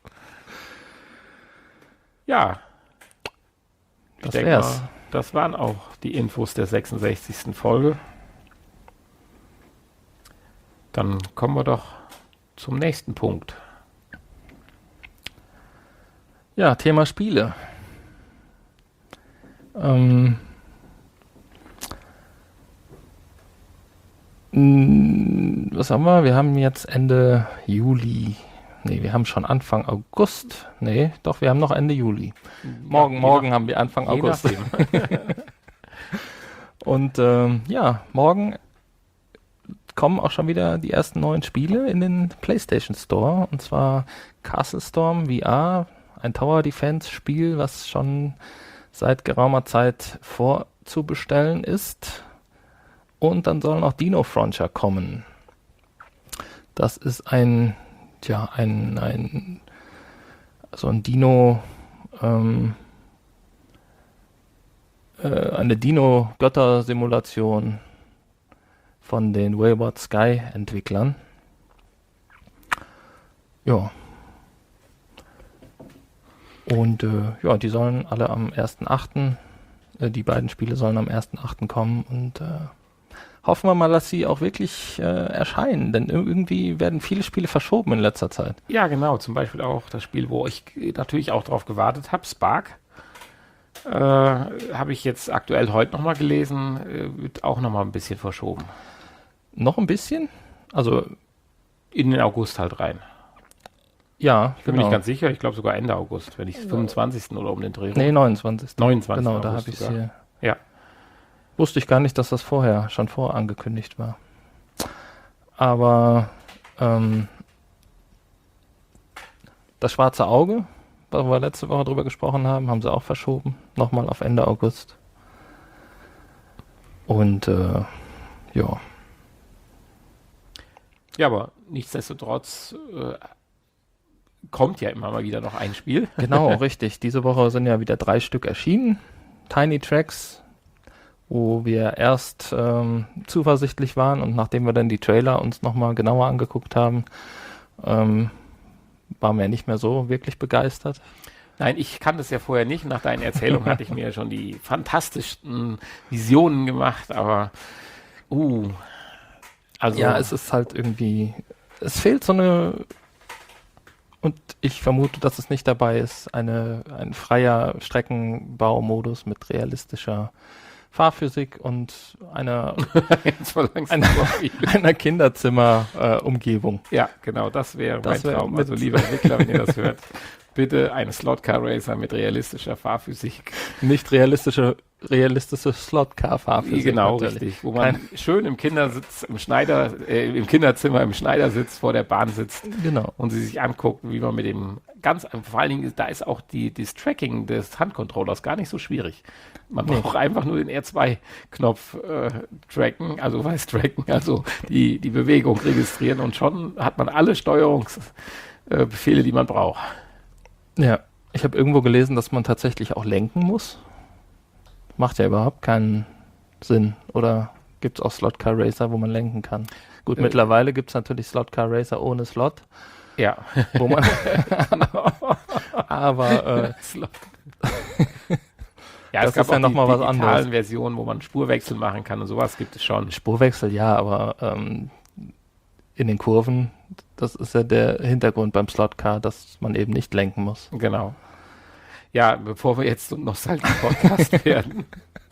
Ja. Ich Das denke wär's. mal, das waren auch die Infos der 66. Folge. Dann kommen wir doch zum nächsten Punkt. Ja, Thema Spiele. Was haben wir? Wir haben jetzt Ende Juli. Nee, wir haben schon Anfang August. Nee, doch, wir haben noch Ende Juli. Morgen haben wir Anfang Je August. nachdem. Und ja, morgen kommen auch schon wieder die ersten neuen Spiele in den PlayStation Store. Und zwar Castle Storm VR, ein Tower Defense Spiel, was schon seit geraumer Zeit vorzubestellen ist. Und dann soll noch Dino Frontier kommen. Das ist ein Dino, eine Dino-Götter-Simulation von den Wayward Sky-Entwicklern. Ja. Und ja, die sollen alle am 1.8., die beiden Spiele sollen am 1.8. kommen und hoffen wir mal, dass sie auch wirklich erscheinen, denn irgendwie werden viele Spiele verschoben in letzter Zeit. Ja, genau. Zum Beispiel auch das Spiel, wo ich natürlich auch drauf gewartet habe, Spark. Habe ich jetzt aktuell heute nochmal gelesen, wird auch nochmal ein bisschen verschoben. Noch ein bisschen? Also in den August halt rein. Ja, ich bin mir nicht ganz sicher. Ich glaube sogar Ende August, wenn ich 25. oder um den Dreh. Nee, 29. 29. Genau, August da habe ich es hier. Ja. Wusste ich gar nicht, dass das schon vorangekündigt war. Aber das Schwarze Auge, wo wir letzte Woche drüber gesprochen haben sie auch verschoben. Nochmal auf Ende August. Und ja. Ja, aber nichtsdestotrotz kommt ja immer mal wieder noch ein Spiel. Genau, richtig. Diese Woche sind ja wieder 3 Stück erschienen. Tiny Tracks, wo wir erst zuversichtlich waren und nachdem wir dann die Trailer uns nochmal genauer angeguckt haben, waren wir nicht mehr so wirklich begeistert. Nein, ich kannte es ja vorher nicht. Nach deinen Erzählungen hatte ich mir schon die fantastischsten Visionen gemacht, aber also ja, es ist halt irgendwie, es fehlt so eine, und ich vermute, dass es nicht dabei ist, ein freier Streckenbaumodus mit realistischer Fahrphysik und einer Kinderzimmer-Umgebung. Ja, genau, das wäre mein Traum. Also lieber Entwickler, wenn ihr das hört, bitte eine Slot-Car-Racer mit realistischer Fahrphysik. Nicht realistische Slot-Car-Fahrphysik. Genau, natürlich. Richtig. Wo man schön im Kindersitz, im Kinderzimmer, im Schneidersitz vor der Bahn sitzt. Genau. Und sie sich anguckt, wie man mit dem vor allen Dingen, da ist auch das Tracking des Handcontrollers gar nicht so schwierig. Man braucht einfach nur den R2-Knopf tracken, also die Bewegung registrieren und schon hat man alle Steuerungsbefehle, die man braucht. Ja, ich habe irgendwo gelesen, dass man tatsächlich auch lenken muss. Macht ja überhaupt keinen Sinn. Oder gibt es auch Slot-Car Racer, wo man lenken kann? Gut, mittlerweile gibt es natürlich Slot-Car Racer ohne Slot. Ja. Wo man aber ja, es gab ist ja nochmal was anderes. Versionen, wo man Spurwechsel machen kann und sowas gibt es schon. Spurwechsel, ja, aber in den Kurven, das ist ja der Hintergrund beim Slot-Car, dass man eben nicht lenken muss. Genau. Ja, bevor wir jetzt zum Nostalgie-Podcast werden.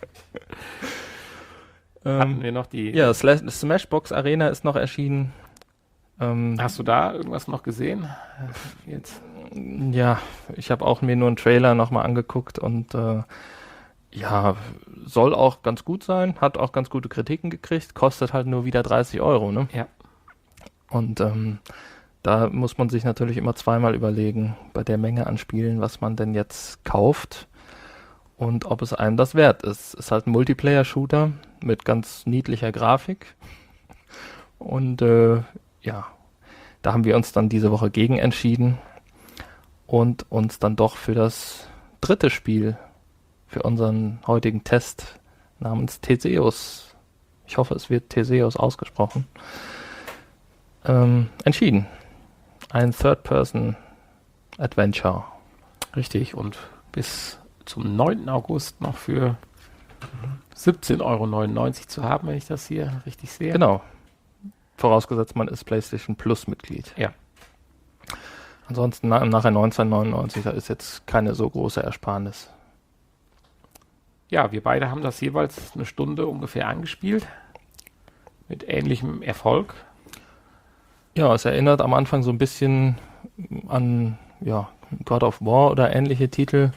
Hatten wir noch die... Ja, Smashbox Arena ist noch erschienen. Hast du da irgendwas noch gesehen? Jetzt? Ja, ich habe auch mir nur einen Trailer nochmal angeguckt und ja, soll auch ganz gut sein, hat auch ganz gute Kritiken gekriegt, kostet halt nur wieder 30 €, ne? Ja. Und da muss man sich natürlich immer zweimal überlegen, bei der Menge an Spielen, was man denn jetzt kauft und ob es einem das wert ist. Es ist halt ein Multiplayer-Shooter mit ganz niedlicher Grafik und ja, da haben wir uns dann diese Woche gegen entschieden und uns dann doch für das dritte Spiel, für unseren heutigen Test namens Theseus, ich hoffe, es wird Theseus ausgesprochen, entschieden. Ein Third-Person-Adventure. Richtig, und bis zum 9. August noch für 17,99 € zu haben, wenn ich das hier richtig sehe. Genau. Vorausgesetzt, man ist PlayStation Plus Mitglied. Ja. Ansonsten nachher 19,99, da ist jetzt keine so große Ersparnis. Ja, wir beide haben das jeweils eine Stunde ungefähr angespielt. Mit ähnlichem Erfolg. Ja, es erinnert am Anfang so ein bisschen an God of War oder ähnliche Titel.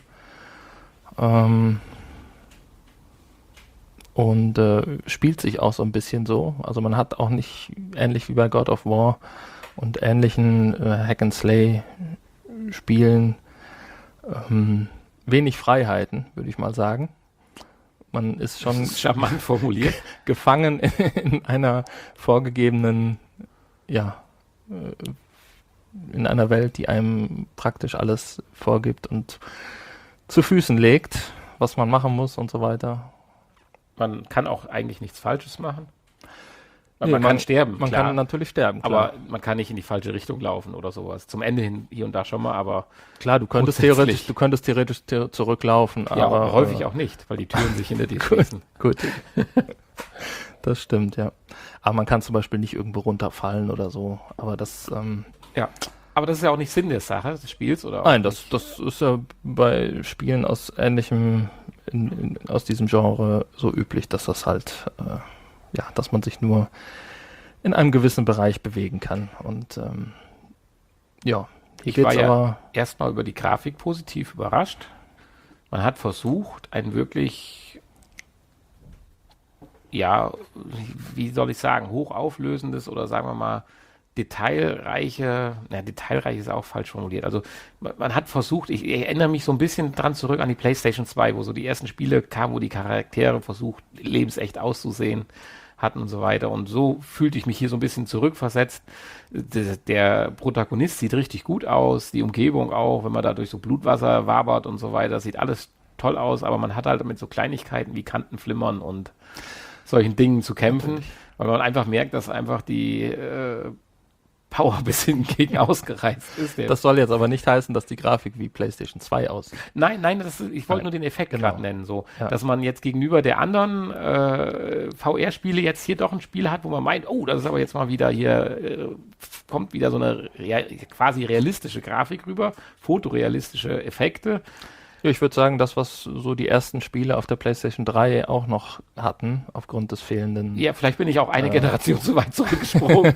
Und spielt sich auch so ein bisschen so. Also man hat auch nicht, ähnlich wie bei God of War und ähnlichen Hack-and-Slay-Spielen, wenig Freiheiten, würde ich mal sagen. Man ist schon das ist charmant formuliert, gefangen in einer vorgegebenen, in einer Welt, die einem praktisch alles vorgibt und zu Füßen legt, was man machen muss und so weiter. Man kann auch eigentlich nichts Falsches machen. Man kann sterben, man klar. kann natürlich sterben, klar. Aber man kann nicht in die falsche Richtung laufen oder sowas. Zum Ende hin, hier und da schon mal, aber klar, du könntest theoretisch zurücklaufen, ja, aber häufig auch nicht, weil die Türen sich hinter dir schließen. Gut. Das stimmt, ja. Aber man kann zum Beispiel nicht irgendwo runterfallen oder so. Aber das, Ja. Aber das ist ja auch nicht Sinn der Sache des Spiels, oder? nein, das ist ja bei Spielen aus ähnlichem, aus diesem Genre so üblich, dass das halt, ja, dass man sich nur in einem gewissen Bereich bewegen kann. Und ja, hier Ich war geht's ja aber. erstmal über die Grafik positiv überrascht. Man hat versucht, ein wirklich, ja, wie soll ich sagen, hochauflösendes oder sagen wir mal detailreich ist auch falsch formuliert. Also man hat versucht, ich erinnere mich so ein bisschen dran zurück an die PlayStation 2, wo so die ersten Spiele kamen, wo die Charaktere versucht, lebensecht auszusehen hatten und so weiter. Und so fühlte ich mich hier so ein bisschen zurückversetzt. Der Protagonist sieht richtig gut aus, die Umgebung auch, wenn man da durch so Blutwasser wabert und so weiter, sieht alles toll aus, aber man hat halt mit so Kleinigkeiten wie Kantenflimmern und solchen Dingen zu kämpfen, weil man einfach merkt, dass einfach die Power ein bisschen gegen ausgereizt ist. Das soll jetzt aber nicht heißen, dass die Grafik wie PlayStation 2 aussieht. Nein, ich wollte nur den Effekt Genau. gerade nennen, so, Ja. dass man jetzt gegenüber der anderen VR-Spiele jetzt hier doch ein Spiel hat, wo man meint, oh, das ist aber jetzt mal wieder hier, kommt wieder so eine quasi realistische Grafik rüber, fotorealistische Effekte. Ja, ich würde sagen, das, was so die ersten Spiele auf der PlayStation 3 auch noch hatten, aufgrund des fehlenden, Ja, vielleicht bin ich auch eine Generation zu weit zurückgesprungen.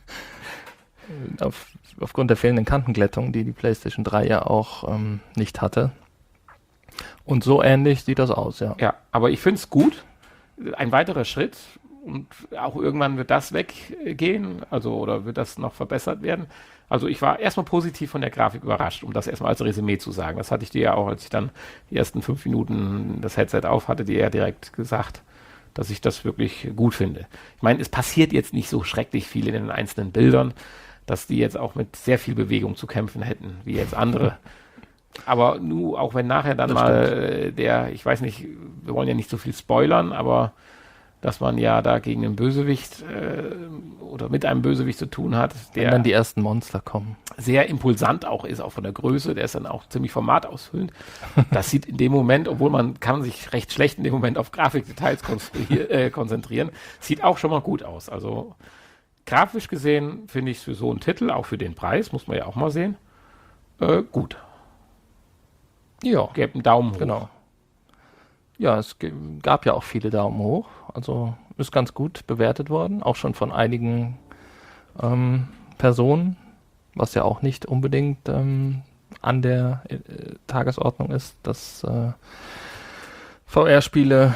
aufgrund der fehlenden Kantenglättung, die die PlayStation 3 ja auch nicht hatte. Und so ähnlich sieht das aus, ja. Ja, aber ich finde es gut. Ein weiterer Schritt und auch irgendwann wird das weggehen, also oder wird das noch verbessert werden. Also ich war erstmal positiv von der Grafik überrascht, um das erstmal als Resümee zu sagen. Das hatte ich dir ja auch, als ich dann die ersten 5 Minuten das Headset auf hatte, dir ja direkt gesagt, dass ich das wirklich gut finde. Ich meine, es passiert jetzt nicht so schrecklich viel in den einzelnen Bildern, dass die jetzt auch mit sehr viel Bewegung zu kämpfen hätten, wie jetzt andere. Aber nur, auch wenn nachher dann Das mal ich weiß nicht, wir wollen ja nicht so viel spoilern, aber dass man ja da gegen einen Bösewicht oder mit einem Bösewicht zu tun hat, Wenn der dann die ersten Monster kommen. sehr impulsant auch ist, auch von der Größe, der ist dann auch ziemlich formatausfüllend. Das sieht in dem Moment, obwohl man kann sich recht schlecht in dem Moment auf Grafikdetails konzentrieren, sieht auch schon mal gut aus. Also grafisch gesehen finde ich es für so einen Titel, auch für den Preis, muss man ja auch mal sehen, gut. Ja, Gebt einen Daumen hoch. genau. Ja, es gab ja auch viele Daumen hoch. Also ist ganz gut bewertet worden, auch schon von einigen Personen, was ja auch nicht unbedingt an der Tagesordnung ist, dass VR-Spiele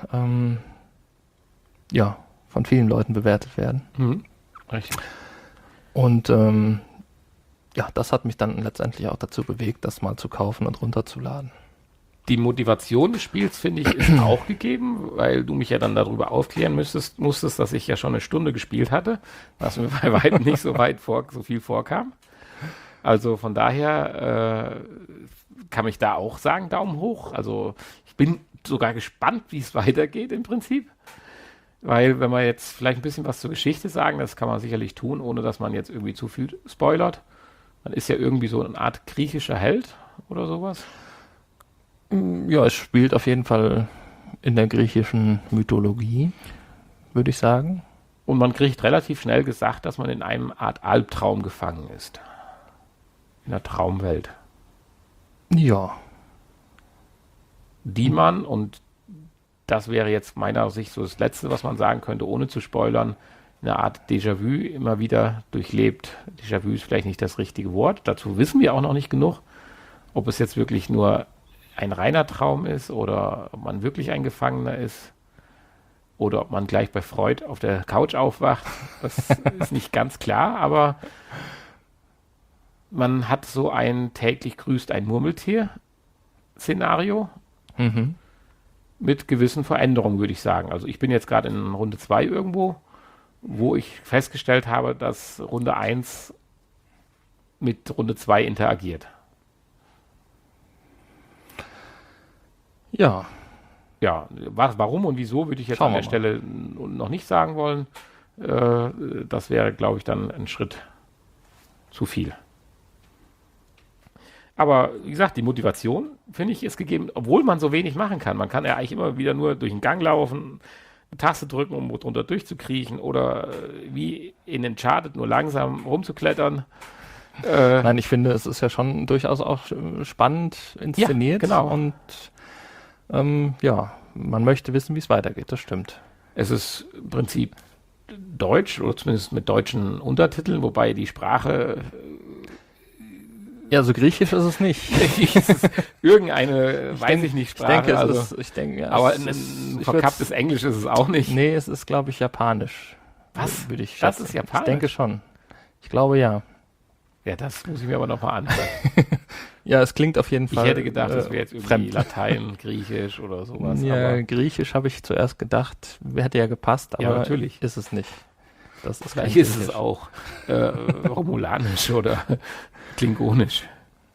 ja, von vielen Leuten bewertet werden. Mhm. Richtig. Und ja, das hat mich dann letztendlich auch dazu bewegt, das mal zu kaufen und runterzuladen. Die Motivation des Spiels, finde ich, ist auch gegeben, weil du mich ja dann darüber aufklären musstest, dass ich ja schon eine Stunde gespielt hatte, was mir bei weitem nicht so viel vorkam. Also von daher kann ich da auch sagen, Daumen hoch. Also ich bin sogar gespannt, wie es weitergeht im Prinzip. Weil wenn wir jetzt vielleicht ein bisschen was zur Geschichte sagen, das kann man sicherlich tun, ohne dass man jetzt irgendwie zu viel spoilert. Man ist ja irgendwie so eine Art griechischer Held oder sowas. Ja, es spielt auf jeden Fall in der griechischen Mythologie, würde ich sagen. Und man kriegt relativ schnell gesagt, dass man in einem Art Albtraum gefangen ist. In der Traumwelt. Ja, Die man, und das wäre jetzt meiner Sicht so das Letzte, was man sagen könnte, ohne zu spoilern, eine Art Déjà-vu immer wieder durchlebt. Déjà-vu ist vielleicht nicht das richtige Wort. Dazu wissen wir auch noch nicht genug, ob es jetzt wirklich nur ein reiner Traum ist oder ob man wirklich ein Gefangener ist oder ob man gleich bei Freud auf der Couch aufwacht. Das ist nicht ganz klar, aber man hat so ein täglich grüßt ein Murmeltier-Szenario mit gewissen Veränderungen, würde ich sagen. Also ich bin jetzt gerade in Runde 2 irgendwo, wo ich festgestellt habe, dass Runde 1 mit Runde 2 interagiert. ja, Ja, warum und wieso würde ich jetzt Schauen an wir der mal. Stelle noch nicht sagen wollen. Das wäre, glaube ich, dann ein Schritt zu viel. Aber wie gesagt, die Motivation, finde ich, ist gegeben, obwohl man so wenig machen kann. Man kann ja eigentlich immer wieder nur durch den Gang laufen, Taste drücken, um drunter durchzukriechen oder wie in Uncharted nur langsam rumzuklettern. Nein, ich finde, es ist ja schon durchaus auch spannend inszeniert. Ja, genau. Und man möchte wissen, wie es weitergeht, das stimmt. Es ist im Prinzip Deutsch oder zumindest mit deutschen Untertiteln, wobei die Sprache Ja, so griechisch ist es nicht. irgendeine, weiß ich nicht, Sprache. Aber ein verkapptes Englisch ist es auch nicht. Nee, es ist, glaube ich, japanisch. Was? Würde ich Das schätzen. ist japanisch? Ich denke schon. Ich glaube, ja. Ja, das muss ich mir aber nochmal anhören. Ja, es klingt auf jeden Fall Ich hätte gedacht, das wäre jetzt irgendwie fremd. Latein, Griechisch oder sowas. Ja, aber griechisch habe ich zuerst gedacht, hätte ja gepasst, aber Ja, natürlich. ist es nicht. Das ist kein vielleicht ist es Griechisch. auch Romulanisch oder Klingonisch.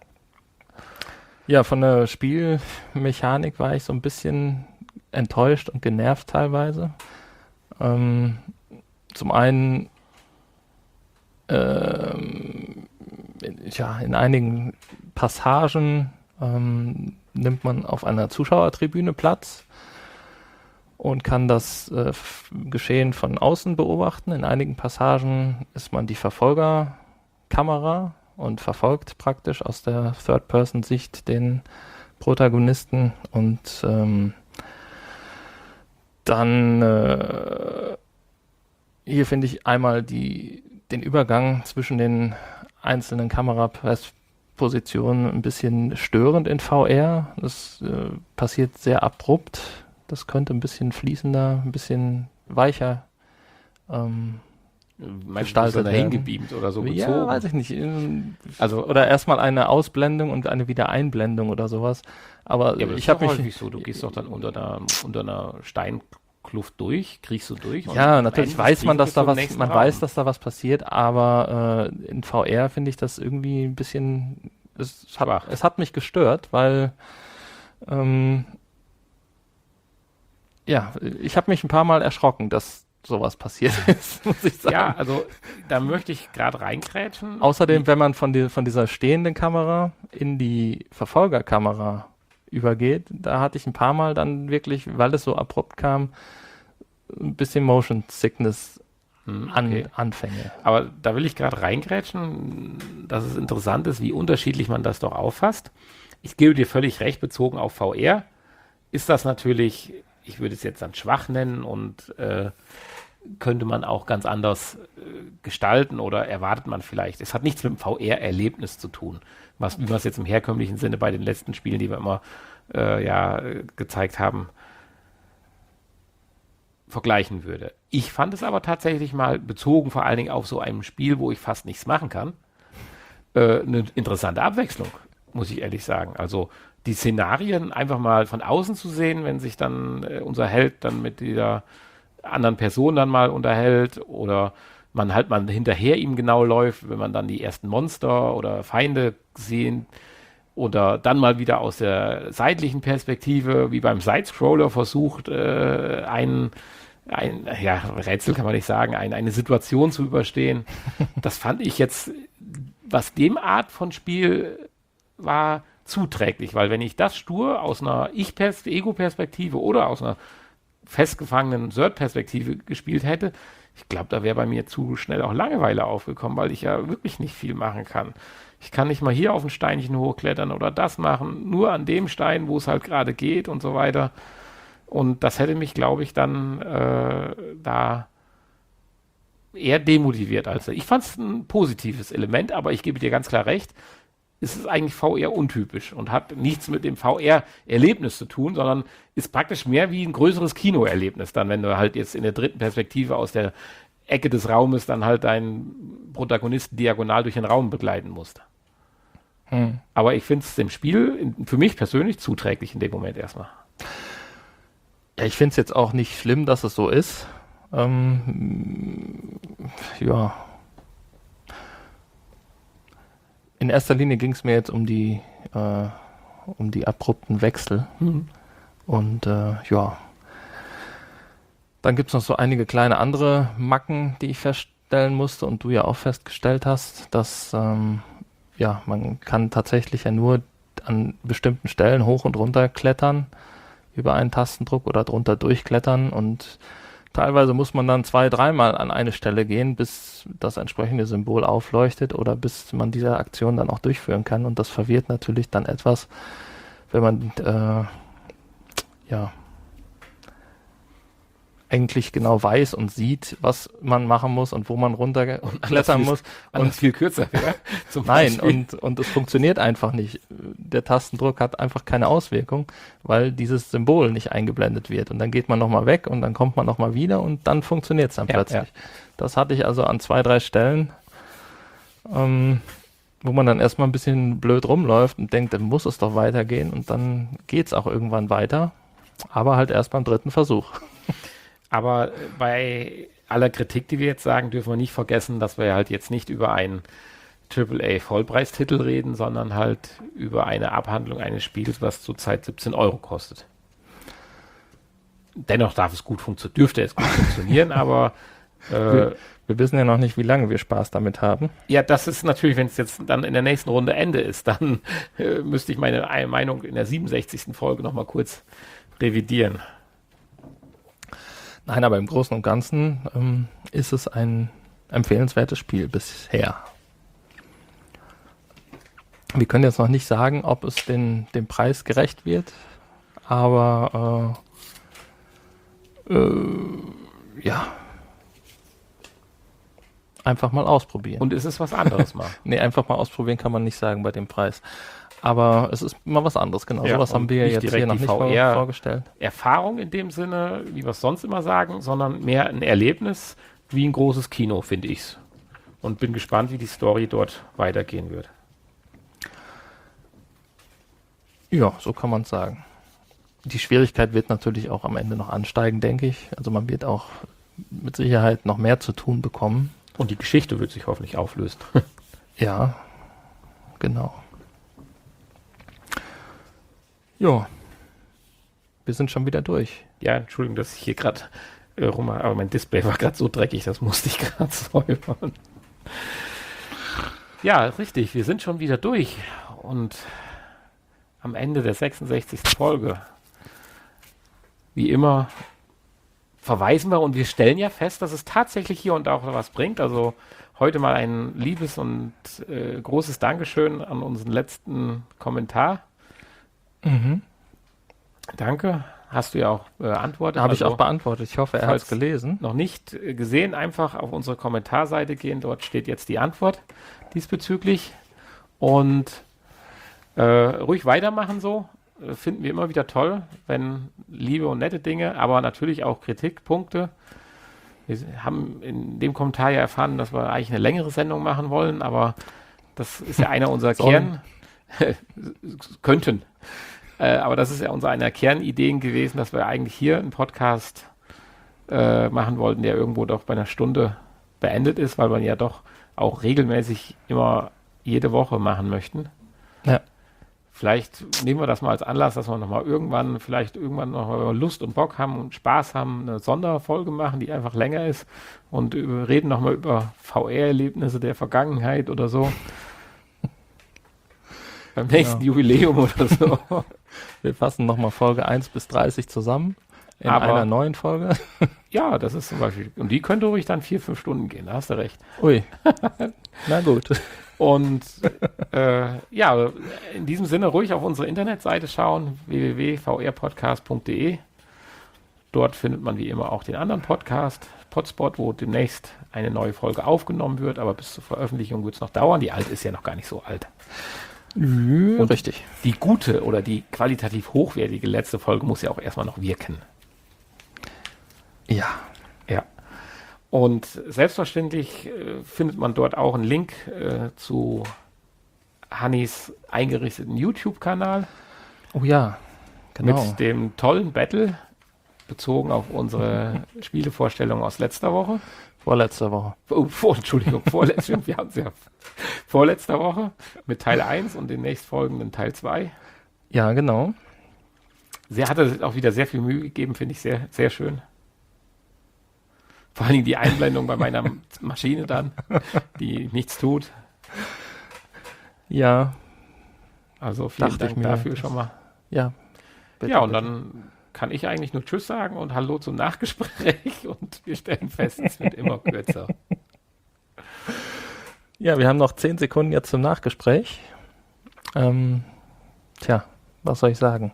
Ja, von der Spielmechanik war ich so ein bisschen enttäuscht und genervt teilweise. Zum einen in einigen Passagen nimmt man auf einer Zuschauertribüne Platz und kann das Geschehen von außen beobachten. In einigen Passagen ist man die Verfolgerkamera und verfolgt praktisch aus der Third-Person-Sicht den Protagonisten und dann hier finde ich einmal den Übergang zwischen den einzelnen Kamerapositionen ein bisschen störend in VR. Das passiert sehr abrupt. Das könnte ein bisschen fließender, ein bisschen weicher Meinst du, da hingebeamt oder so gezogen? Ja, weiß ich nicht. Also, Oder erstmal eine Ausblendung und eine Wiedereinblendung oder sowas. Aber ja, aber ich habe mich... häufig so, du gehst doch dann unter einer Steinkluft durch, kriechst du durch. Ja, und natürlich am Ende weiß man, dass kriegst du da zum was, nächsten man Raum. weiß, dass da was passiert, aber in VR finde ich das irgendwie ein bisschen, Schwach. es hat mich gestört, weil ich habe mich ein paar Mal erschrocken, dass sowas passiert ist, muss ich sagen. Ja, also da möchte ich gerade reingrätschen. Außerdem, wenn man von dieser stehenden Kamera in die Verfolgerkamera übergeht, da hatte ich ein paar Mal dann wirklich, weil es so abrupt kam, ein bisschen Motion Sickness Okay. Anfänge. Aber da will ich gerade reingrätschen, dass es interessant ist, wie unterschiedlich man das doch auffasst. Ich gebe dir völlig recht, bezogen auf VR ist das natürlich, ich würde es jetzt dann schwach nennen und könnte man auch ganz anders gestalten oder erwartet man vielleicht. Es hat nichts mit dem VR-Erlebnis zu tun, wie wir es jetzt im herkömmlichen Sinne bei den letzten Spielen, die wir immer gezeigt haben, vergleichen würde. Ich fand es aber tatsächlich mal, bezogen vor allen Dingen auf so einem Spiel, wo ich fast nichts machen kann, eine interessante Abwechslung, muss ich ehrlich sagen. Also die Szenarien einfach mal von außen zu sehen, wenn sich dann unser Held dann mit dieser anderen Person dann mal unterhält oder man halt mal hinterher ihm genau läuft, wenn man dann die ersten Monster oder Feinde sehen oder dann mal wieder aus der seitlichen Perspektive, wie beim Sidescroller versucht, ein Rätsel kann man nicht sagen, eine Situation zu überstehen. Das fand ich jetzt, was dem Art von Spiel war, zuträglich, weil wenn ich das stur aus einer Ego-Perspektive oder aus einer festgefangenen Third-Perspektive gespielt hätte, ich glaube, da wäre bei mir zu schnell auch Langeweile aufgekommen, weil ich ja wirklich nicht viel machen kann. Ich kann nicht mal hier auf ein Steinchen hochklettern oder das machen, nur an dem Stein, wo es halt gerade geht und so weiter. Und das hätte mich, glaube ich, dann da eher demotiviert als ich fand es ein positives Element, aber ich gebe dir ganz klar recht, es ist eigentlich VR untypisch und hat nichts mit dem VR-Erlebnis zu tun, sondern ist praktisch mehr wie ein größeres Kinoerlebnis dann, wenn du halt jetzt in der dritten Perspektive aus der Ecke des Raumes dann halt deinen Protagonisten diagonal durch den Raum begleiten musst. Aber ich finde es dem Spiel für mich persönlich zuträglich in dem Moment erstmal. Ja, ich finde es jetzt auch nicht schlimm, dass es so ist. Ja. In erster Linie ging es mir jetzt um die abrupten Wechsel. Und ja. Dann gibt es noch so einige kleine andere Macken, die ich feststellen musste und du ja auch festgestellt hast, dass man kann tatsächlich ja nur an bestimmten Stellen hoch und runter klettern über einen Tastendruck oder drunter durchklettern und Teilweise muss man dann 2-, 3-mal an eine Stelle gehen, bis das entsprechende Symbol aufleuchtet oder bis man diese Aktion dann auch durchführen kann. Und das verwirrt natürlich dann etwas, wenn man eigentlich genau weiß und sieht, was man machen muss und wo man runterklettern muss. Und viel kürzer, ja? Nein, und es funktioniert einfach nicht. Der Tastendruck hat einfach keine Auswirkung, weil dieses Symbol nicht eingeblendet wird. Und dann geht man nochmal weg und dann kommt man nochmal wieder und dann funktioniert es dann plötzlich. Ja. Das hatte ich also an 2, 3 Stellen, wo man dann erstmal ein bisschen blöd rumläuft und denkt, dann muss es doch weitergehen und dann geht's auch irgendwann weiter. Aber halt erst beim 3. Versuch. Aber bei aller Kritik, die wir jetzt sagen, dürfen wir nicht vergessen, dass wir halt jetzt nicht über einen AAA-Vollpreistitel reden, sondern halt über eine Abhandlung eines Spiels, was zurzeit 17 € kostet. Dennoch dürfte es gut funktionieren, aber wir wissen ja noch nicht, wie lange wir Spaß damit haben. Ja, das ist natürlich, wenn es jetzt dann in der nächsten Runde Ende ist, dann müsste ich meine Meinung in der 67. Folge nochmal kurz revidieren. Nein, aber im Großen und Ganzen ist es ein empfehlenswertes Spiel bisher. Wir können jetzt noch nicht sagen, ob es dem Preis gerecht wird, aber einfach mal ausprobieren. Und ist es was anderes mal? Nee, einfach mal ausprobieren kann man nicht sagen bei dem Preis. Aber es ist mal was anderes, genau. Ja, sowas haben wir jetzt hier noch nicht vorgestellt. Erfahrung in dem Sinne, wie wir es sonst immer sagen, sondern mehr ein Erlebnis wie ein großes Kino, finde ich's. Und bin gespannt, wie die Story dort weitergehen wird. Ja, so kann man es sagen. Die Schwierigkeit wird natürlich auch am Ende noch ansteigen, denke ich. Also man wird auch mit Sicherheit noch mehr zu tun bekommen. Und die Geschichte wird sich hoffentlich auflösen. Ja, genau. Ja, wir sind schon wieder durch. Ja, Entschuldigung, dass ich hier gerade aber mein Display war gerade so dreckig, das musste ich gerade säubern. Ja, richtig, wir sind schon wieder durch und am Ende der 66. Folge, wie immer, verweisen wir und wir stellen ja fest, dass es tatsächlich hier und da auch was bringt. Also heute mal ein liebes und großes Dankeschön an unseren letzten Kommentar. Mhm. Danke. Hast du ja auch beantwortet. Habe ich auch beantwortet. Ich hoffe, er hat es gelesen. Noch nicht gesehen, einfach auf unsere Kommentarseite gehen. Dort steht jetzt die Antwort diesbezüglich. Und ruhig weitermachen so. Finden wir immer wieder toll, wenn liebe und nette Dinge, aber natürlich auch Kritikpunkte. Wir haben in dem Kommentar ja erfahren, dass wir eigentlich eine längere Sendung machen wollen, aber das ist ja einer unserer könnten. Aber das ist ja einer Kernideen gewesen, dass wir eigentlich hier einen Podcast machen wollten, der irgendwo doch bei einer Stunde beendet ist, weil wir ja doch auch regelmäßig immer jede Woche machen möchten. Ja. Vielleicht nehmen wir das mal als Anlass, dass wir irgendwann noch mal Lust und Bock haben und Spaß haben, eine Sonderfolge machen, die einfach länger ist und reden nochmal über VR-Erlebnisse der Vergangenheit oder so. Beim nächsten Jubiläum oder so. Wir fassen nochmal Folge 1 bis 30 zusammen in einer neuen Folge. Ja, das ist zum Beispiel, und die könnte ruhig dann 4-5 Stunden gehen, da hast du recht. Ui, na gut. Und in diesem Sinne ruhig auf unsere Internetseite schauen, www.vrpodcast.de. Dort findet man wie immer auch den anderen Podcast, Podspot, wo demnächst eine neue Folge aufgenommen wird, aber bis zur Veröffentlichung wird es noch dauern. Die alte ist ja noch gar nicht so alt. Und richtig. Die gute oder die qualitativ hochwertige letzte Folge muss ja auch erstmal noch wirken. Ja. Ja. Und selbstverständlich findet man dort auch einen Link zu Hannis eingerichteten YouTube-Kanal. Oh ja, genau. Mit dem tollen Battle, bezogen auf unsere Spielevorstellung aus letzter Woche. Vorletzter Woche. Entschuldigung, wir haben es ja vorletzter Woche mit Teil 1 und den nächstfolgenden Teil 2. Ja, genau. Hat er auch wieder sehr viel Mühe gegeben, finde ich sehr, sehr schön. Vor allem die Einblendung bei meiner Maschine dann, die nichts tut. Ja. Also vielen Dank dafür schon mal. Ja. Bitte, und dann kann ich eigentlich nur Tschüss sagen und Hallo zum Nachgespräch und wir stellen fest, es wird immer kürzer. Ja, wir haben noch 10 Sekunden jetzt zum Nachgespräch. Was soll ich sagen?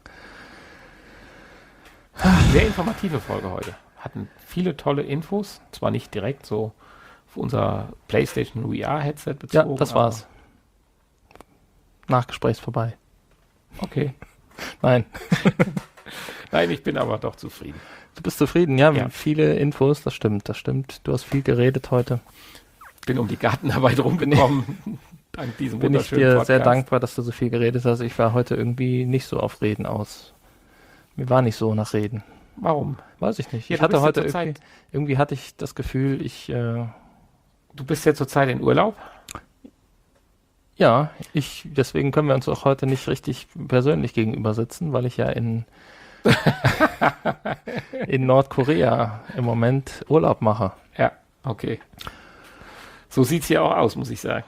Sehr informative Folge heute. Hatten viele tolle Infos, zwar nicht direkt so auf unser PlayStation VR-Headset bezogen. Ja, das war's. Nachgespräch ist vorbei. Okay. Nein. Nein, ich bin aber doch zufrieden. Du bist zufrieden, ja? Ja. Viele Infos, das stimmt. Du hast viel geredet heute. Bin um die Gartenarbeit rumgekommen. Dank diesem Bin ich wunderschönen dir Podcast. sehr dankbar, dass du so viel geredet hast. Ich war heute irgendwie nicht so auf Reden aus. Mir war nicht so nach Reden. Warum? Weiß ich nicht. Ja, Ich du hatte bist ja heute zurzeit- irgendwie hatte ich das Gefühl, Du bist ja zurzeit in Urlaub. deswegen können wir uns auch heute nicht richtig persönlich gegenüber sitzen, weil ich ja in Nordkorea im Moment Urlaub mache. Ja, okay. So sieht's hier auch aus, muss ich sagen.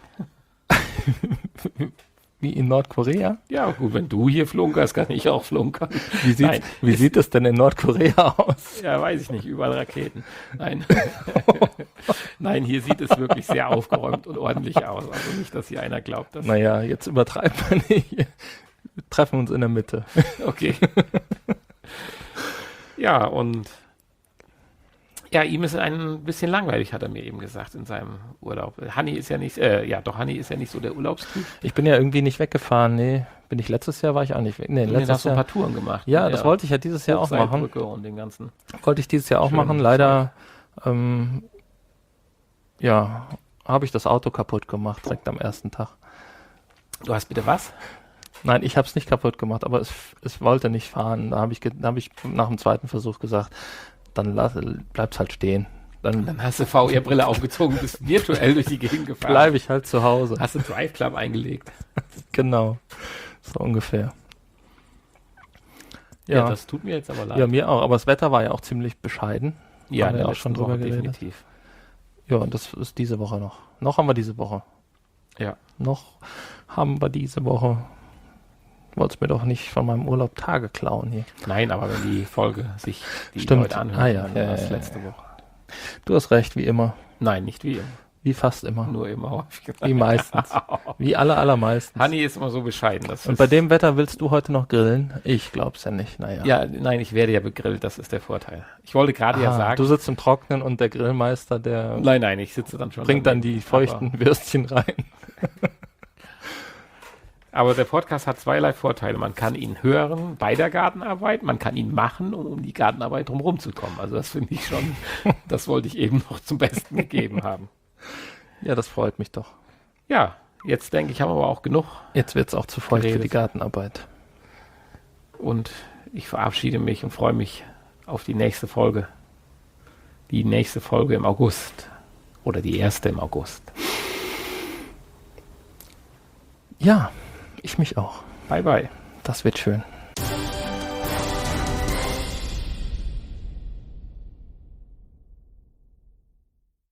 Wie in Nordkorea? Ja, gut, wenn du hier flunkerst, kann ich auch flunkern. Nein, Wie sieht es denn in Nordkorea aus? ja, weiß ich nicht, überall Raketen. Nein. Nein, hier sieht es wirklich sehr aufgeräumt und ordentlich aus. Also nicht, dass hier einer glaubt, dass... Naja, jetzt übertreibt man nicht. Wir treffen uns in der Mitte. Okay. Ja, und ja, ihm ist ein bisschen langweilig, hat er mir eben gesagt, in seinem Urlaub. Hanni ist ja nicht, Hanni ist ja nicht so der Urlaubstyp. Ich bin ja irgendwie nicht weggefahren. Nee, bin ich letztes Jahr war ich auch nicht weg. Nee, Du hast letztes so ein Jahr. paar Touren gemacht. Ja, mit das der wollte ich ja dieses Jahr auch machen. Hochseilbrücke und den ganzen. Wollte ich dieses Jahr auch Schön. machen. Leider habe ich das Auto kaputt gemacht, direkt am ersten Tag. Du hast bitte was? Nein, ich habe es nicht kaputt gemacht, aber es wollte nicht fahren. Da habe ich nach dem zweiten Versuch gesagt, dann bleib's halt stehen. Dann Dann hast du VR-Brille aufgezogen, bist virtuell durch die Gegend gefahren. bleibe ich halt zu Hause. Hast du Drive Club eingelegt. Genau, so ungefähr. Ja, das tut mir jetzt aber leid. Ja, mir auch. Aber das Wetter war ja auch ziemlich bescheiden. Ja, Haben wir in der auch schon letzten Woche drüber geredet. definitiv. Ja, und das ist diese Woche noch. Noch haben wir diese Woche. Ja. Noch haben wir diese Woche. Wolltest mir doch nicht von meinem Urlaub Tage klauen hier. Nein, aber wenn die Folge sich die Stimmt. Leute anhören, Ah, ja. dann war es letzte Woche. Du hast recht, wie immer. Nein, nicht wie immer. Wie fast immer. Nur immer häufig. Wie meistens. Wie allermeistens. Hanni ist immer so bescheiden. Das Und ist, bei dem Wetter willst du heute noch grillen? Ich glaub's ja nicht. Naja. ja, nein, ich werde ja begrillt, das ist der Vorteil. Ich wollte gerade ja sagen, Du sitzt im Trocknen und der Grillmeister, der nein, ich sitze dann schon bringt dann daneben. die feuchten Würstchen rein. Aber der Podcast hat zweierlei Vorteile. Man kann ihn hören bei der Gartenarbeit, man kann ihn machen, um die Gartenarbeit drumherum zu kommen. Also das finde ich schon, das wollte ich eben noch zum Besten gegeben haben. Ja, das freut mich doch. Ja, jetzt denke ich, haben wir aber auch genug. Jetzt wird's auch zu feucht für Geredet. die Gartenarbeit. Und ich verabschiede mich und freue mich auf die nächste Folge. Die nächste Folge im August. Oder die erste im August. Ja, ich mich auch. Bye, bye. Das wird schön.